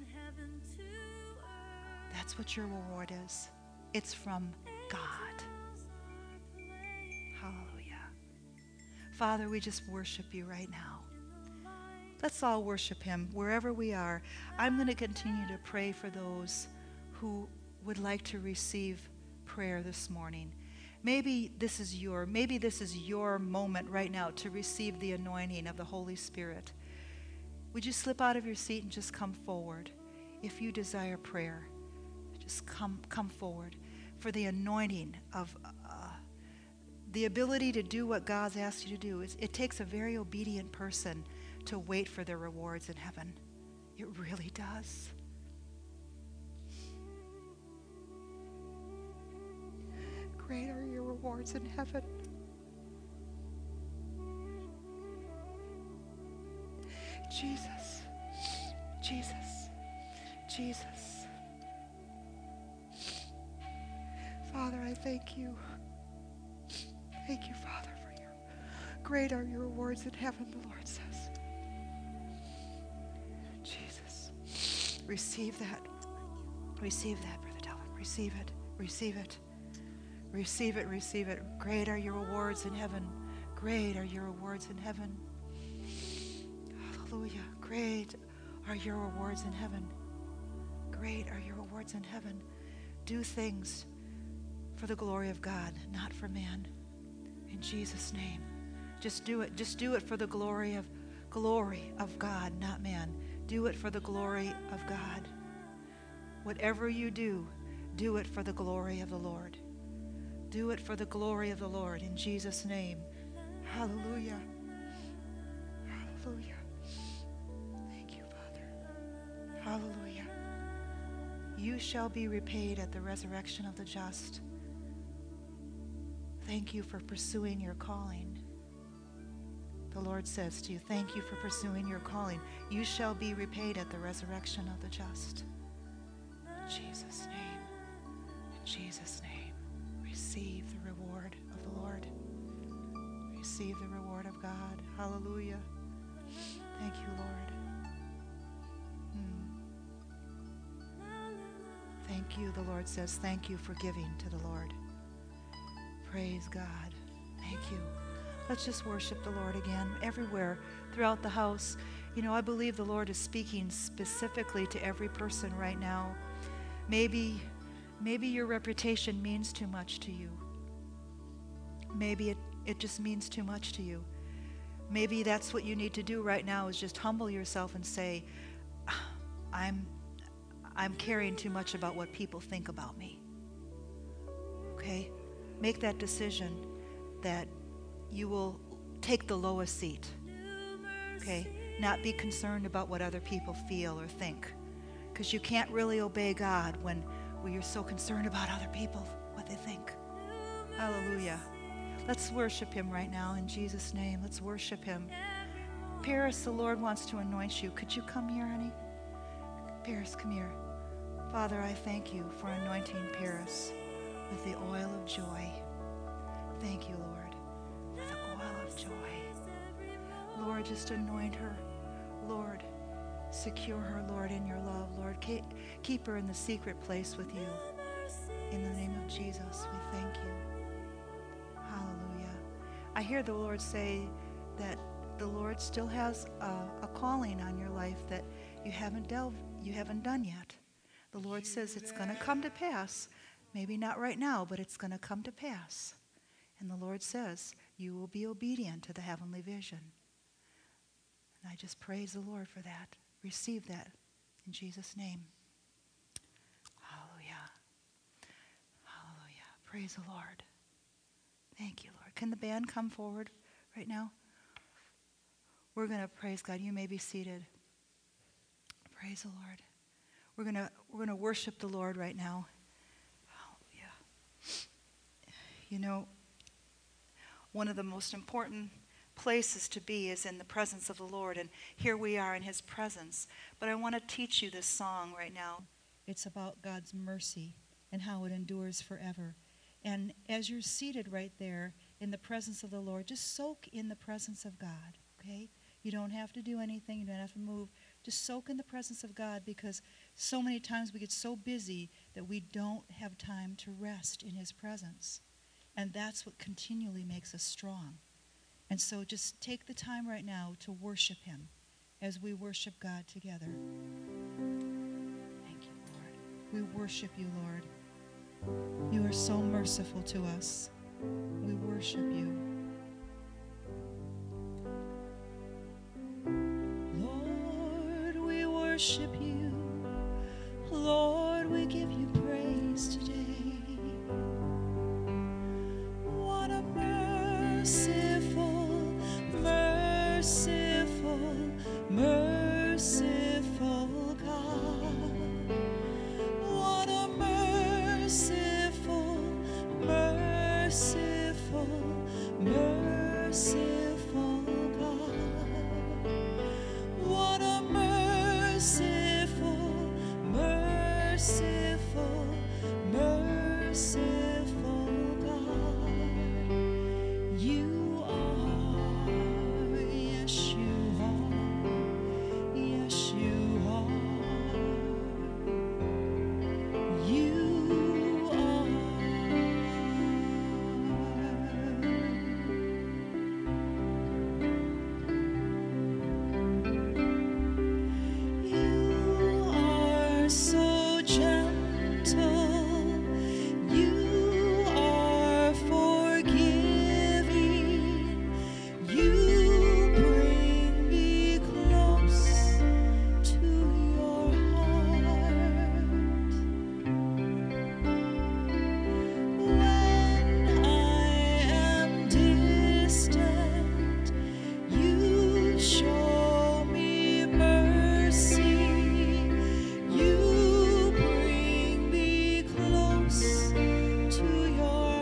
That's what your reward is. It's from God. Hallelujah. Father, we just worship you right now. Let's all worship him wherever we are. I'm going to continue to pray for those who would like to receive prayer this morning. Maybe this is your moment right now to receive the anointing of the Holy Spirit. Would you slip out of your seat and just come forward? If you desire prayer, just come forward for the anointing of the ability to do what God's asked you to do. It takes a very obedient person to wait for their rewards in heaven. It really does. Great are your rewards in heaven. Jesus, Jesus, Jesus. Father, I thank you. Thank you, Father, for your great are your rewards in heaven, the Lord says. Jesus, receive that. Receive that, Brother Delvin. Receive it. Receive it. Receive it. Receive it. Great are your rewards in heaven. Great are your rewards in heaven. Hallelujah. Great are your rewards in heaven. Great are your rewards in heaven. Do things for the glory of God, not for man. In Jesus' name. Just do it. Just do it for the glory of God, not man. Do it for the glory of God. Whatever you do, do it for the glory of the Lord. Do it for the glory of the Lord in Jesus' name. Hallelujah. Hallelujah. Thank you, Father. Hallelujah. You shall be repaid at the resurrection of the just. Thank you for pursuing your calling. The Lord says to you, thank you for pursuing your calling. You shall be repaid at the resurrection of the just. In Jesus' name. In Jesus' name. Receive the reward of the Lord. Receive the reward of God. Hallelujah. Thank you, Lord. Thank you, the Lord says. Thank you for giving to the Lord. Praise God. Thank you. Let's just worship the Lord again everywhere throughout the house. You know, I believe the Lord is speaking specifically to every person right now. Maybe your reputation means too much to you. Maybe it just means too much to you. Maybe that's what you need to do right now is just humble yourself and say, I'm caring too much about what people think about me. Okay? Make that decision that you will take the lowest seat. Okay? Not be concerned about what other people feel or think. Because you can't really obey God when you're so concerned about other people, what they think. Hallelujah. Let's worship him right now in Jesus' name. Let's worship him. Paris, the Lord wants to anoint you. Could you come here, honey? Paris, come here. Father, I thank you for anointing Paris with the oil of joy. Thank you, Lord, for the oil of joy. Lord, just anoint her. Lord, secure her, Lord, in your love. Lord, keep her in the secret place with you. In the name of Jesus, we thank you. Hallelujah. I hear the Lord say that the Lord still has a calling on your life that you haven't done yet. The Lord says it's going to come to pass. Maybe not right now, but it's going to come to pass. And the Lord says you will be obedient to the heavenly vision. And I just praise the Lord for that. Receive that in Jesus' name. Hallelujah. Praise the Lord. Thank you, Lord. Can the band come forward right now? We're going to praise God. You may be seated. Praise the Lord. We're going to worship the Lord right now. Hallelujah. You know, one of the most important places to be is in the presence of the Lord, and here we are in his presence. But I want to teach you this song right now. It's about God's mercy and how it endures forever. And as you're seated right there in the presence of the Lord, just soak in the presence of God, okay? You don't have to do anything. You don't have to move. Just soak in the presence of God, because so many times we get so busy that we don't have time to rest in his presence. And that's what continually makes us strong. And so just take the time right now to worship him as we worship God together. Thank you, Lord. We worship you, Lord. You are so merciful to us. We worship you. Lord, we worship you. Lord, we give you praise today. What a merciful, merciful, merciful God. What a merciful, merciful, merciful God. What a merciful, merciful, merciful God. You are, yes you are, yes you are. You are. You are so gentle. You are forgiving. You bring me close to your heart. When I am distant, you show me mercy. You bring me close to your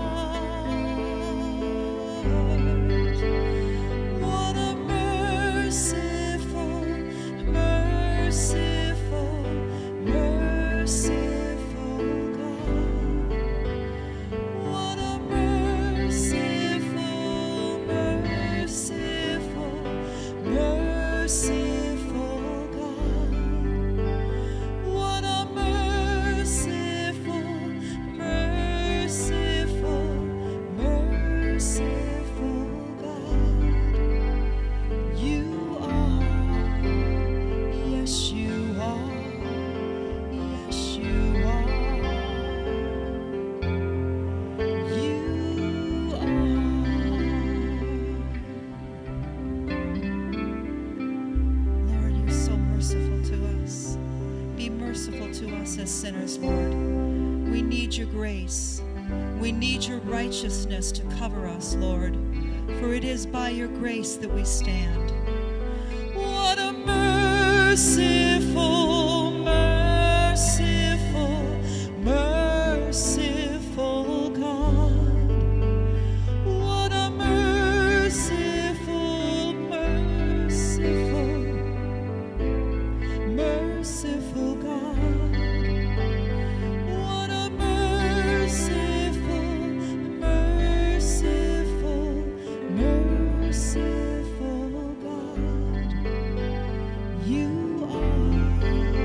heart. What a merciful, merciful, merciful God. What a merciful, merciful, merciful God. What a merciful, merciful, merciful God. You are, yes you are, yes you are. You are. Lord, you're so merciful to us. Be merciful to us as sinners, Lord. We need your grace. We need your righteousness to cover us, Lord. For it is by your grace that we stand. What a merciful, merciful, merciful God. What a merciful, merciful, merciful God. What a merciful, merciful, merciful God. You are.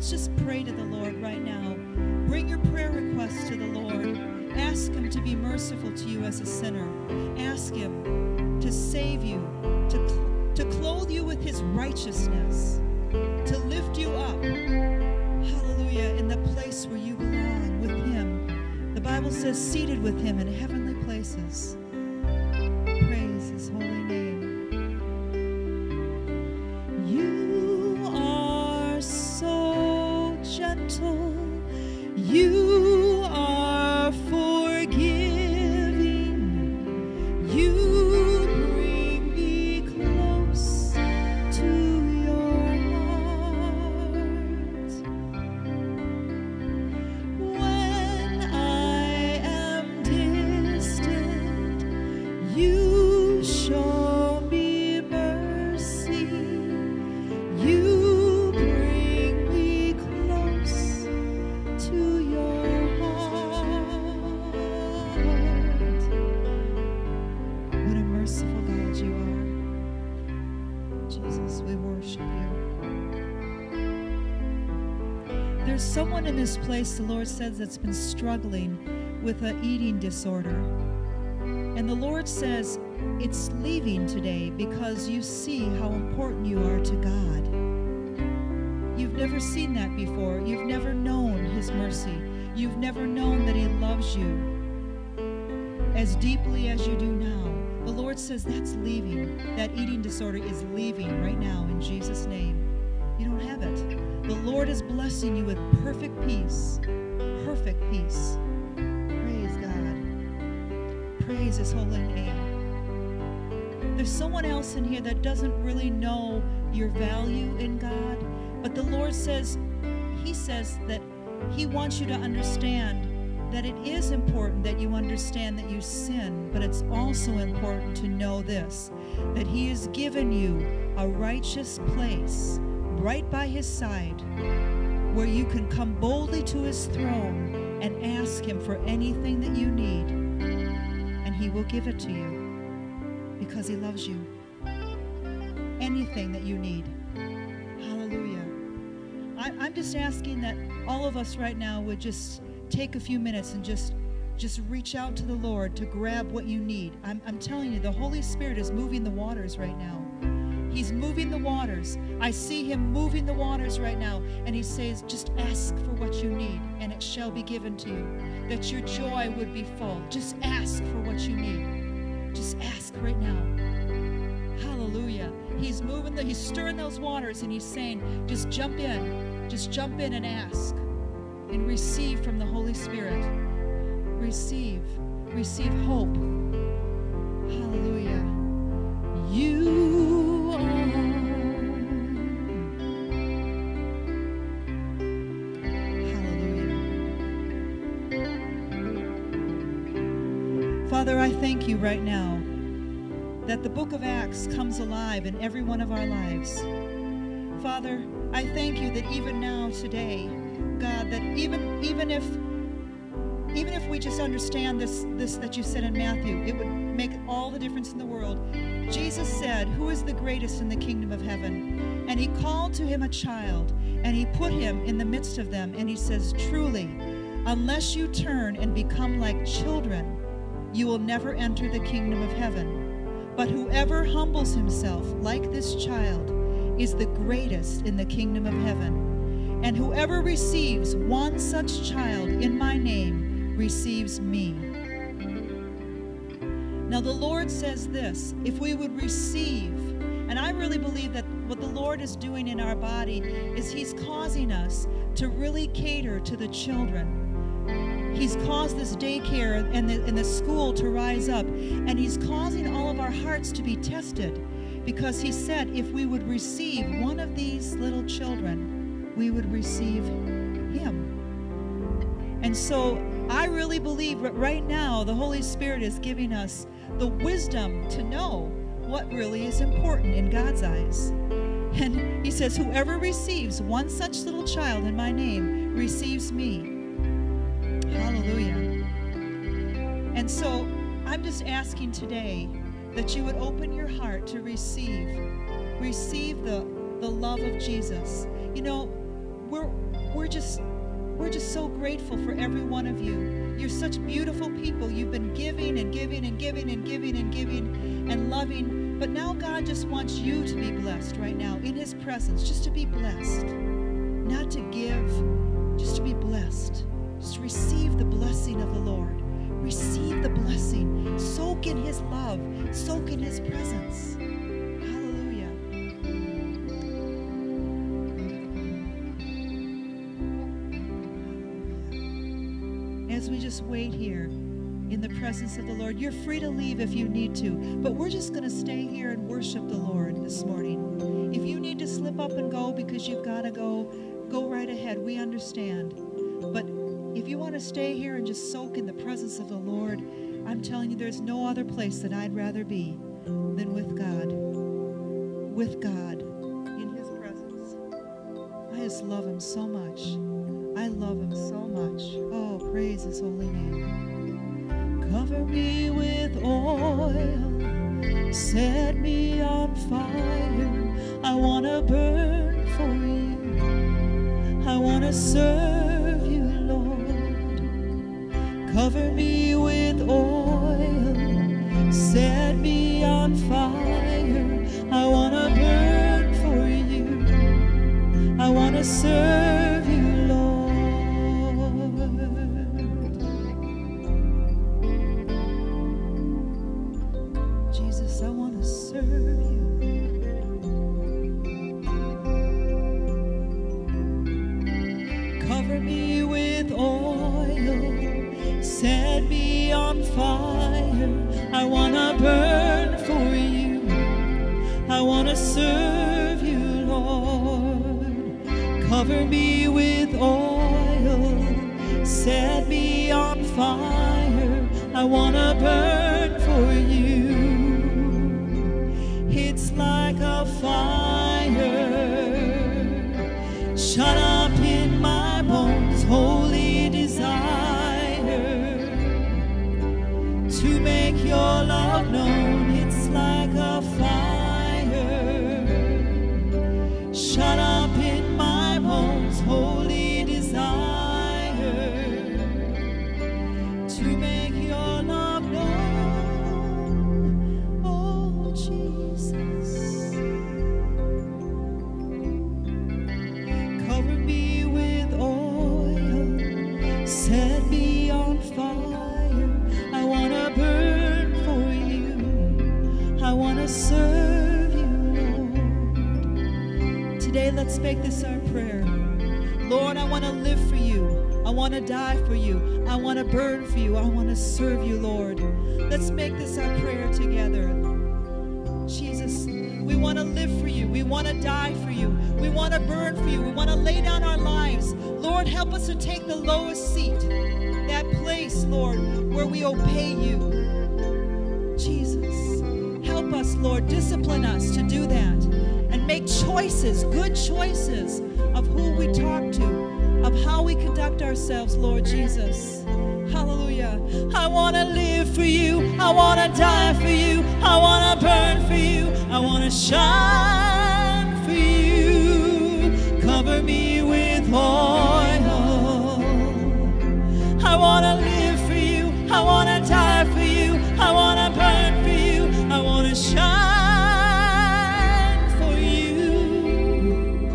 let's just pray to the Lord right now. Bring your prayer requests to the Lord. Ask him to be merciful to you as a sinner. Ask him to save you, to clothe you with his righteousness, to lift you up, hallelujah, in the place where you belong with him. The Bible says seated with him in heavenly places. Praise his holy name. You are so gentle. You are forgiving. You bring me close to your heart. When I am distant, you show me mercy. You bring me close to your heart. What a merciful God you are. Jesus, we worship you. There's someone in this place, the Lord says, that's been struggling with an eating disorder. And the Lord says it's leaving today because you see how important you are to God. You've never seen that before. You've never known his mercy. You've never known that he loves you as deeply as you do now. The Lord says that's leaving. That eating disorder is leaving right now in Jesus' name. You don't have it. The Lord is blessing you with perfect peace. Perfect peace. Praise God. Praise his holy name. There's someone else in here that doesn't really know your value in God, but the Lord says, he says that he wants you to understand that it is important that you understand that you sin, but it's also important to know this, that he has given you a righteous place right by his side where you can come boldly to his throne and ask him for anything that you need, and he will give it to you because he loves you. Anything that you need. Hallelujah. I'm just asking that all of us right now would just take a few minutes and just reach out to the Lord to grab what you need. I'm telling you, the Holy Spirit is moving the waters right now. He's moving the waters. I see him moving the waters right now. And he says, just ask for what you need, and it shall be given to you. That your joy would be full. Just ask for what you need. Just ask right now. Hallelujah. He's moving, he's stirring those waters, and he's saying, just jump in. Just jump in and ask. And receive from the Holy Spirit. Receive hope. Hallelujah. You are. Hallelujah. Father, I thank you right now that the book of Acts comes alive in every one of our lives. Father, I thank you that even now, today, God, that even if we just understand this that you said in Matthew, it would make all the difference in the world. Jesus said, who is the greatest in the kingdom of heaven? And he called to him a child, and he put him in the midst of them, and he says, truly, unless you turn and become like children, you will never enter the kingdom of heaven. But whoever humbles himself like this child is the greatest in the kingdom of heaven. And whoever receives one such child in my name receives me. Now the Lord says this, if we would receive, and I really believe that what the Lord is doing in our body is he's causing us to really cater to the children. He's caused this daycare and the school to rise up, and he's causing all of our hearts to be tested, because he said if we would receive one of these little children, we would receive him. And so I really believe that right now the Holy Spirit is giving us the wisdom to know what really is important in God's eyes. And he says, whoever receives one such little child in my name receives me. Hallelujah. And so I'm just asking today that you would open your heart to receive the love of Jesus. You know, we're just so grateful for every one of you. You're such beautiful people. You've been giving and giving and giving and giving and giving and loving. But now God just wants you to be blessed right now in his presence, just to be blessed. Not to give, just to be blessed. Just receive the blessing of the Lord. Receive the blessing. Soak in his love. Soak in his presence. Hallelujah. As we just wait here in the presence of the Lord, you're free to leave if you need to, but we're just going to stay here and worship the Lord this morning. If you need to slip up and go because you've got to go right ahead. We understand. But if you want to stay here and just soak in the presence of the Lord, I'm telling you, there's no other place that I'd rather be than with God. With God in his presence. I just love him so much. I love him so much. Oh, praise his holy name. Cover me with oil, set me on fire. I want to burn for you. I want to serve you, Lord. Cover me with oil, set me on fire. I want to burn for you. I want to serve you, Lord. Jesus, I want to serve you. Cover me with oil, set me on fire. I want to burn for you. I want to serve you, Lord. Cover me with oil, set me on fire. I want to burn for you. It's like a fire shut up in my bones, holy desire to make your love known. It's like a fire shut up in my bones, holy desire to make your love known. Oh, Jesus. Cover me with oil, set me on fire. I want to burn for you. I want to serve you, Lord. Today, let's make this our prayer. Lord, I want to live for you. I want to die for you. I want to burn for you. I want to serve you, Lord. Let's make this our prayer together. Jesus, we want to live for you. We want to die for you. We want to burn for you. We want to lay down our lives. Lord, help us to take the lowest seat, that place, Lord, where we obey you. Jesus, help us, Lord. Discipline us to do that and make choices, good choices of who we talk to, of how we conduct ourselves, Lord Jesus. Hallelujah. I want to live for you. I want to die for you. I want to burn for you. I want to shine for you. Cover me with oil. I want to live for you. I want to die for you. I want to burn for you. I want to shine for you.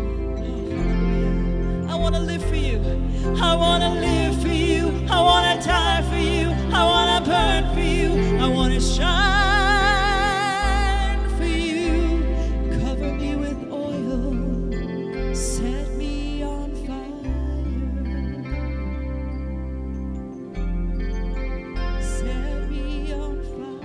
I want to live for you. I want to live for you. I want to die for you. I want to burn for you. I want to shine for you. Cover me with oil. Set me on fire. Set me on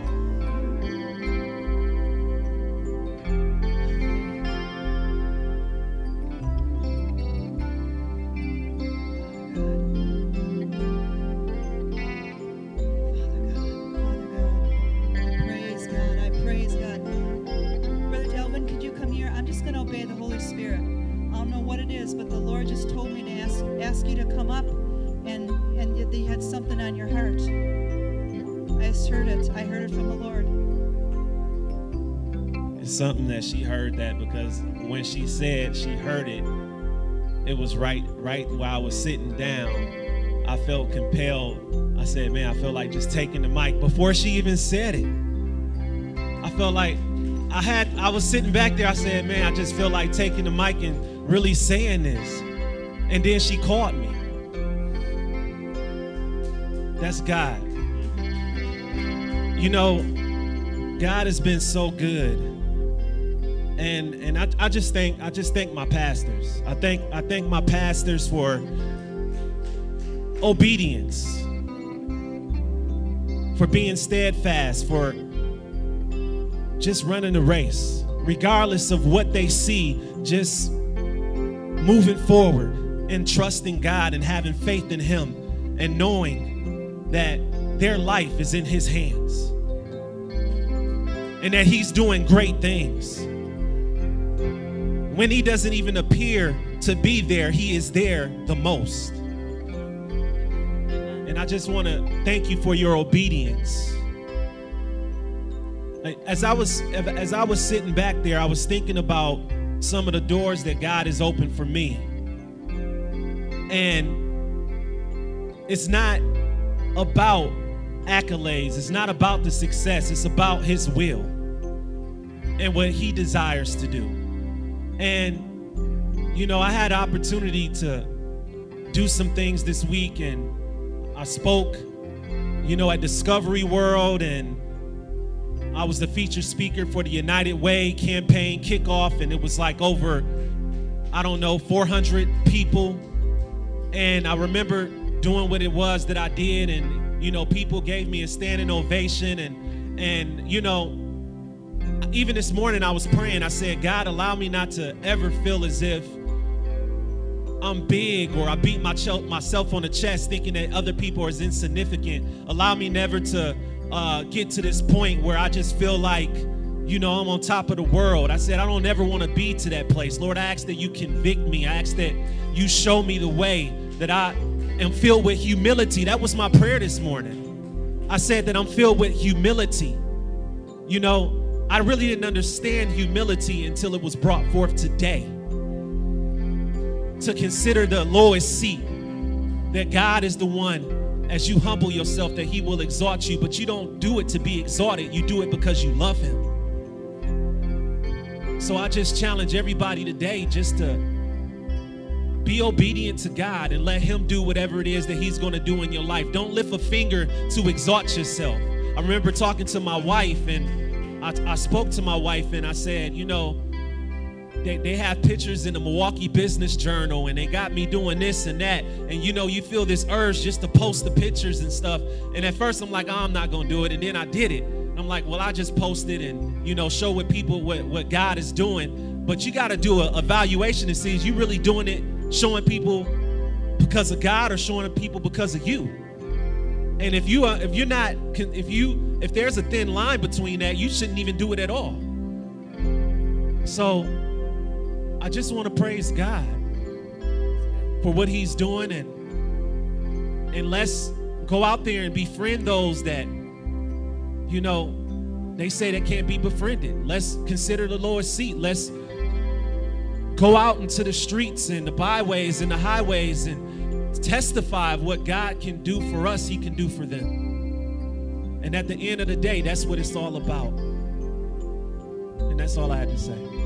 obey the Holy Spirit. I don't know what it is, but the Lord just told me to ask you to come up and you had something on your heart. I just heard it. I heard it from the Lord. It's something that she heard that because when she said she heard it, it was right while I was sitting down, I felt compelled. I said, man, I feel like just taking the mic. Before she even said it, I felt like I was sitting back there. I said, man, I just feel like taking the mic and really saying this. And then she caught me. That's God. You know, God has been so good. And I just thank my pastors. I thank my pastors for obedience, for being steadfast, for just running the race, regardless of what they see, just moving forward and trusting God and having faith in Him and knowing that their life is in His hands and that He's doing great things. When He doesn't even appear to be there, He is there the most. And I just want to thank you for your obedience. As I was sitting back there, I was thinking about some of the doors that God has opened for me. And it's not about accolades. It's not about the success. It's about His will and what He desires to do. And, you know, I had an opportunity to do some things this week, and I spoke, you know, at Discovery World, and I was the featured speaker for the United Way campaign kickoff, and it was like over, 400 people. And I remember doing what it was that I did, and, you know, people gave me a standing ovation, and you know, even this morning I was praying. I said, God, allow me not to ever feel as if I'm big, or I beat myself on the chest thinking that other people are insignificant. Allow me never to get to this point where I just feel like, you know, I'm on top of the world. I said, I don't ever want to be to that place. Lord, I ask that you convict me. I ask that you show me the way, that I am filled with humility. That was my prayer this morning. I said that I'm filled with humility. You know, I really didn't understand humility until it was brought forth today. To consider the lowest seat, that God is the one, as you humble yourself, that He will exalt you, but you don't do it to be exalted. You do it because you love Him. So I just challenge everybody today just to be obedient to God and let Him do whatever it is that He's going to do in your life. Don't lift a finger to exalt yourself. I remember talking to my wife, and I spoke to my wife, and I said, you know, they have pictures in the Milwaukee Business Journal, and they got me doing this and that. And, you know, you feel this urge just to post the pictures and stuff. And at first I'm like, oh, I'm not going to do it. And then I did it. And I'm like, well, I just post it and, you know, show with people what God is doing. But you got to do an evaluation to see, is you really doing it, showing people because of God, or showing people because of you? And if there's a thin line between that, you shouldn't even do it at all. So I just want to praise God for what He's doing, and let's go out there and befriend those that, you know, they say that can't be befriended. Let's consider the lowest seat. Let's go out into the streets and the byways and the highways and testify of what God can do for us, He can do for them. And at the end of the day, that's what it's all about. And that's all I had to say.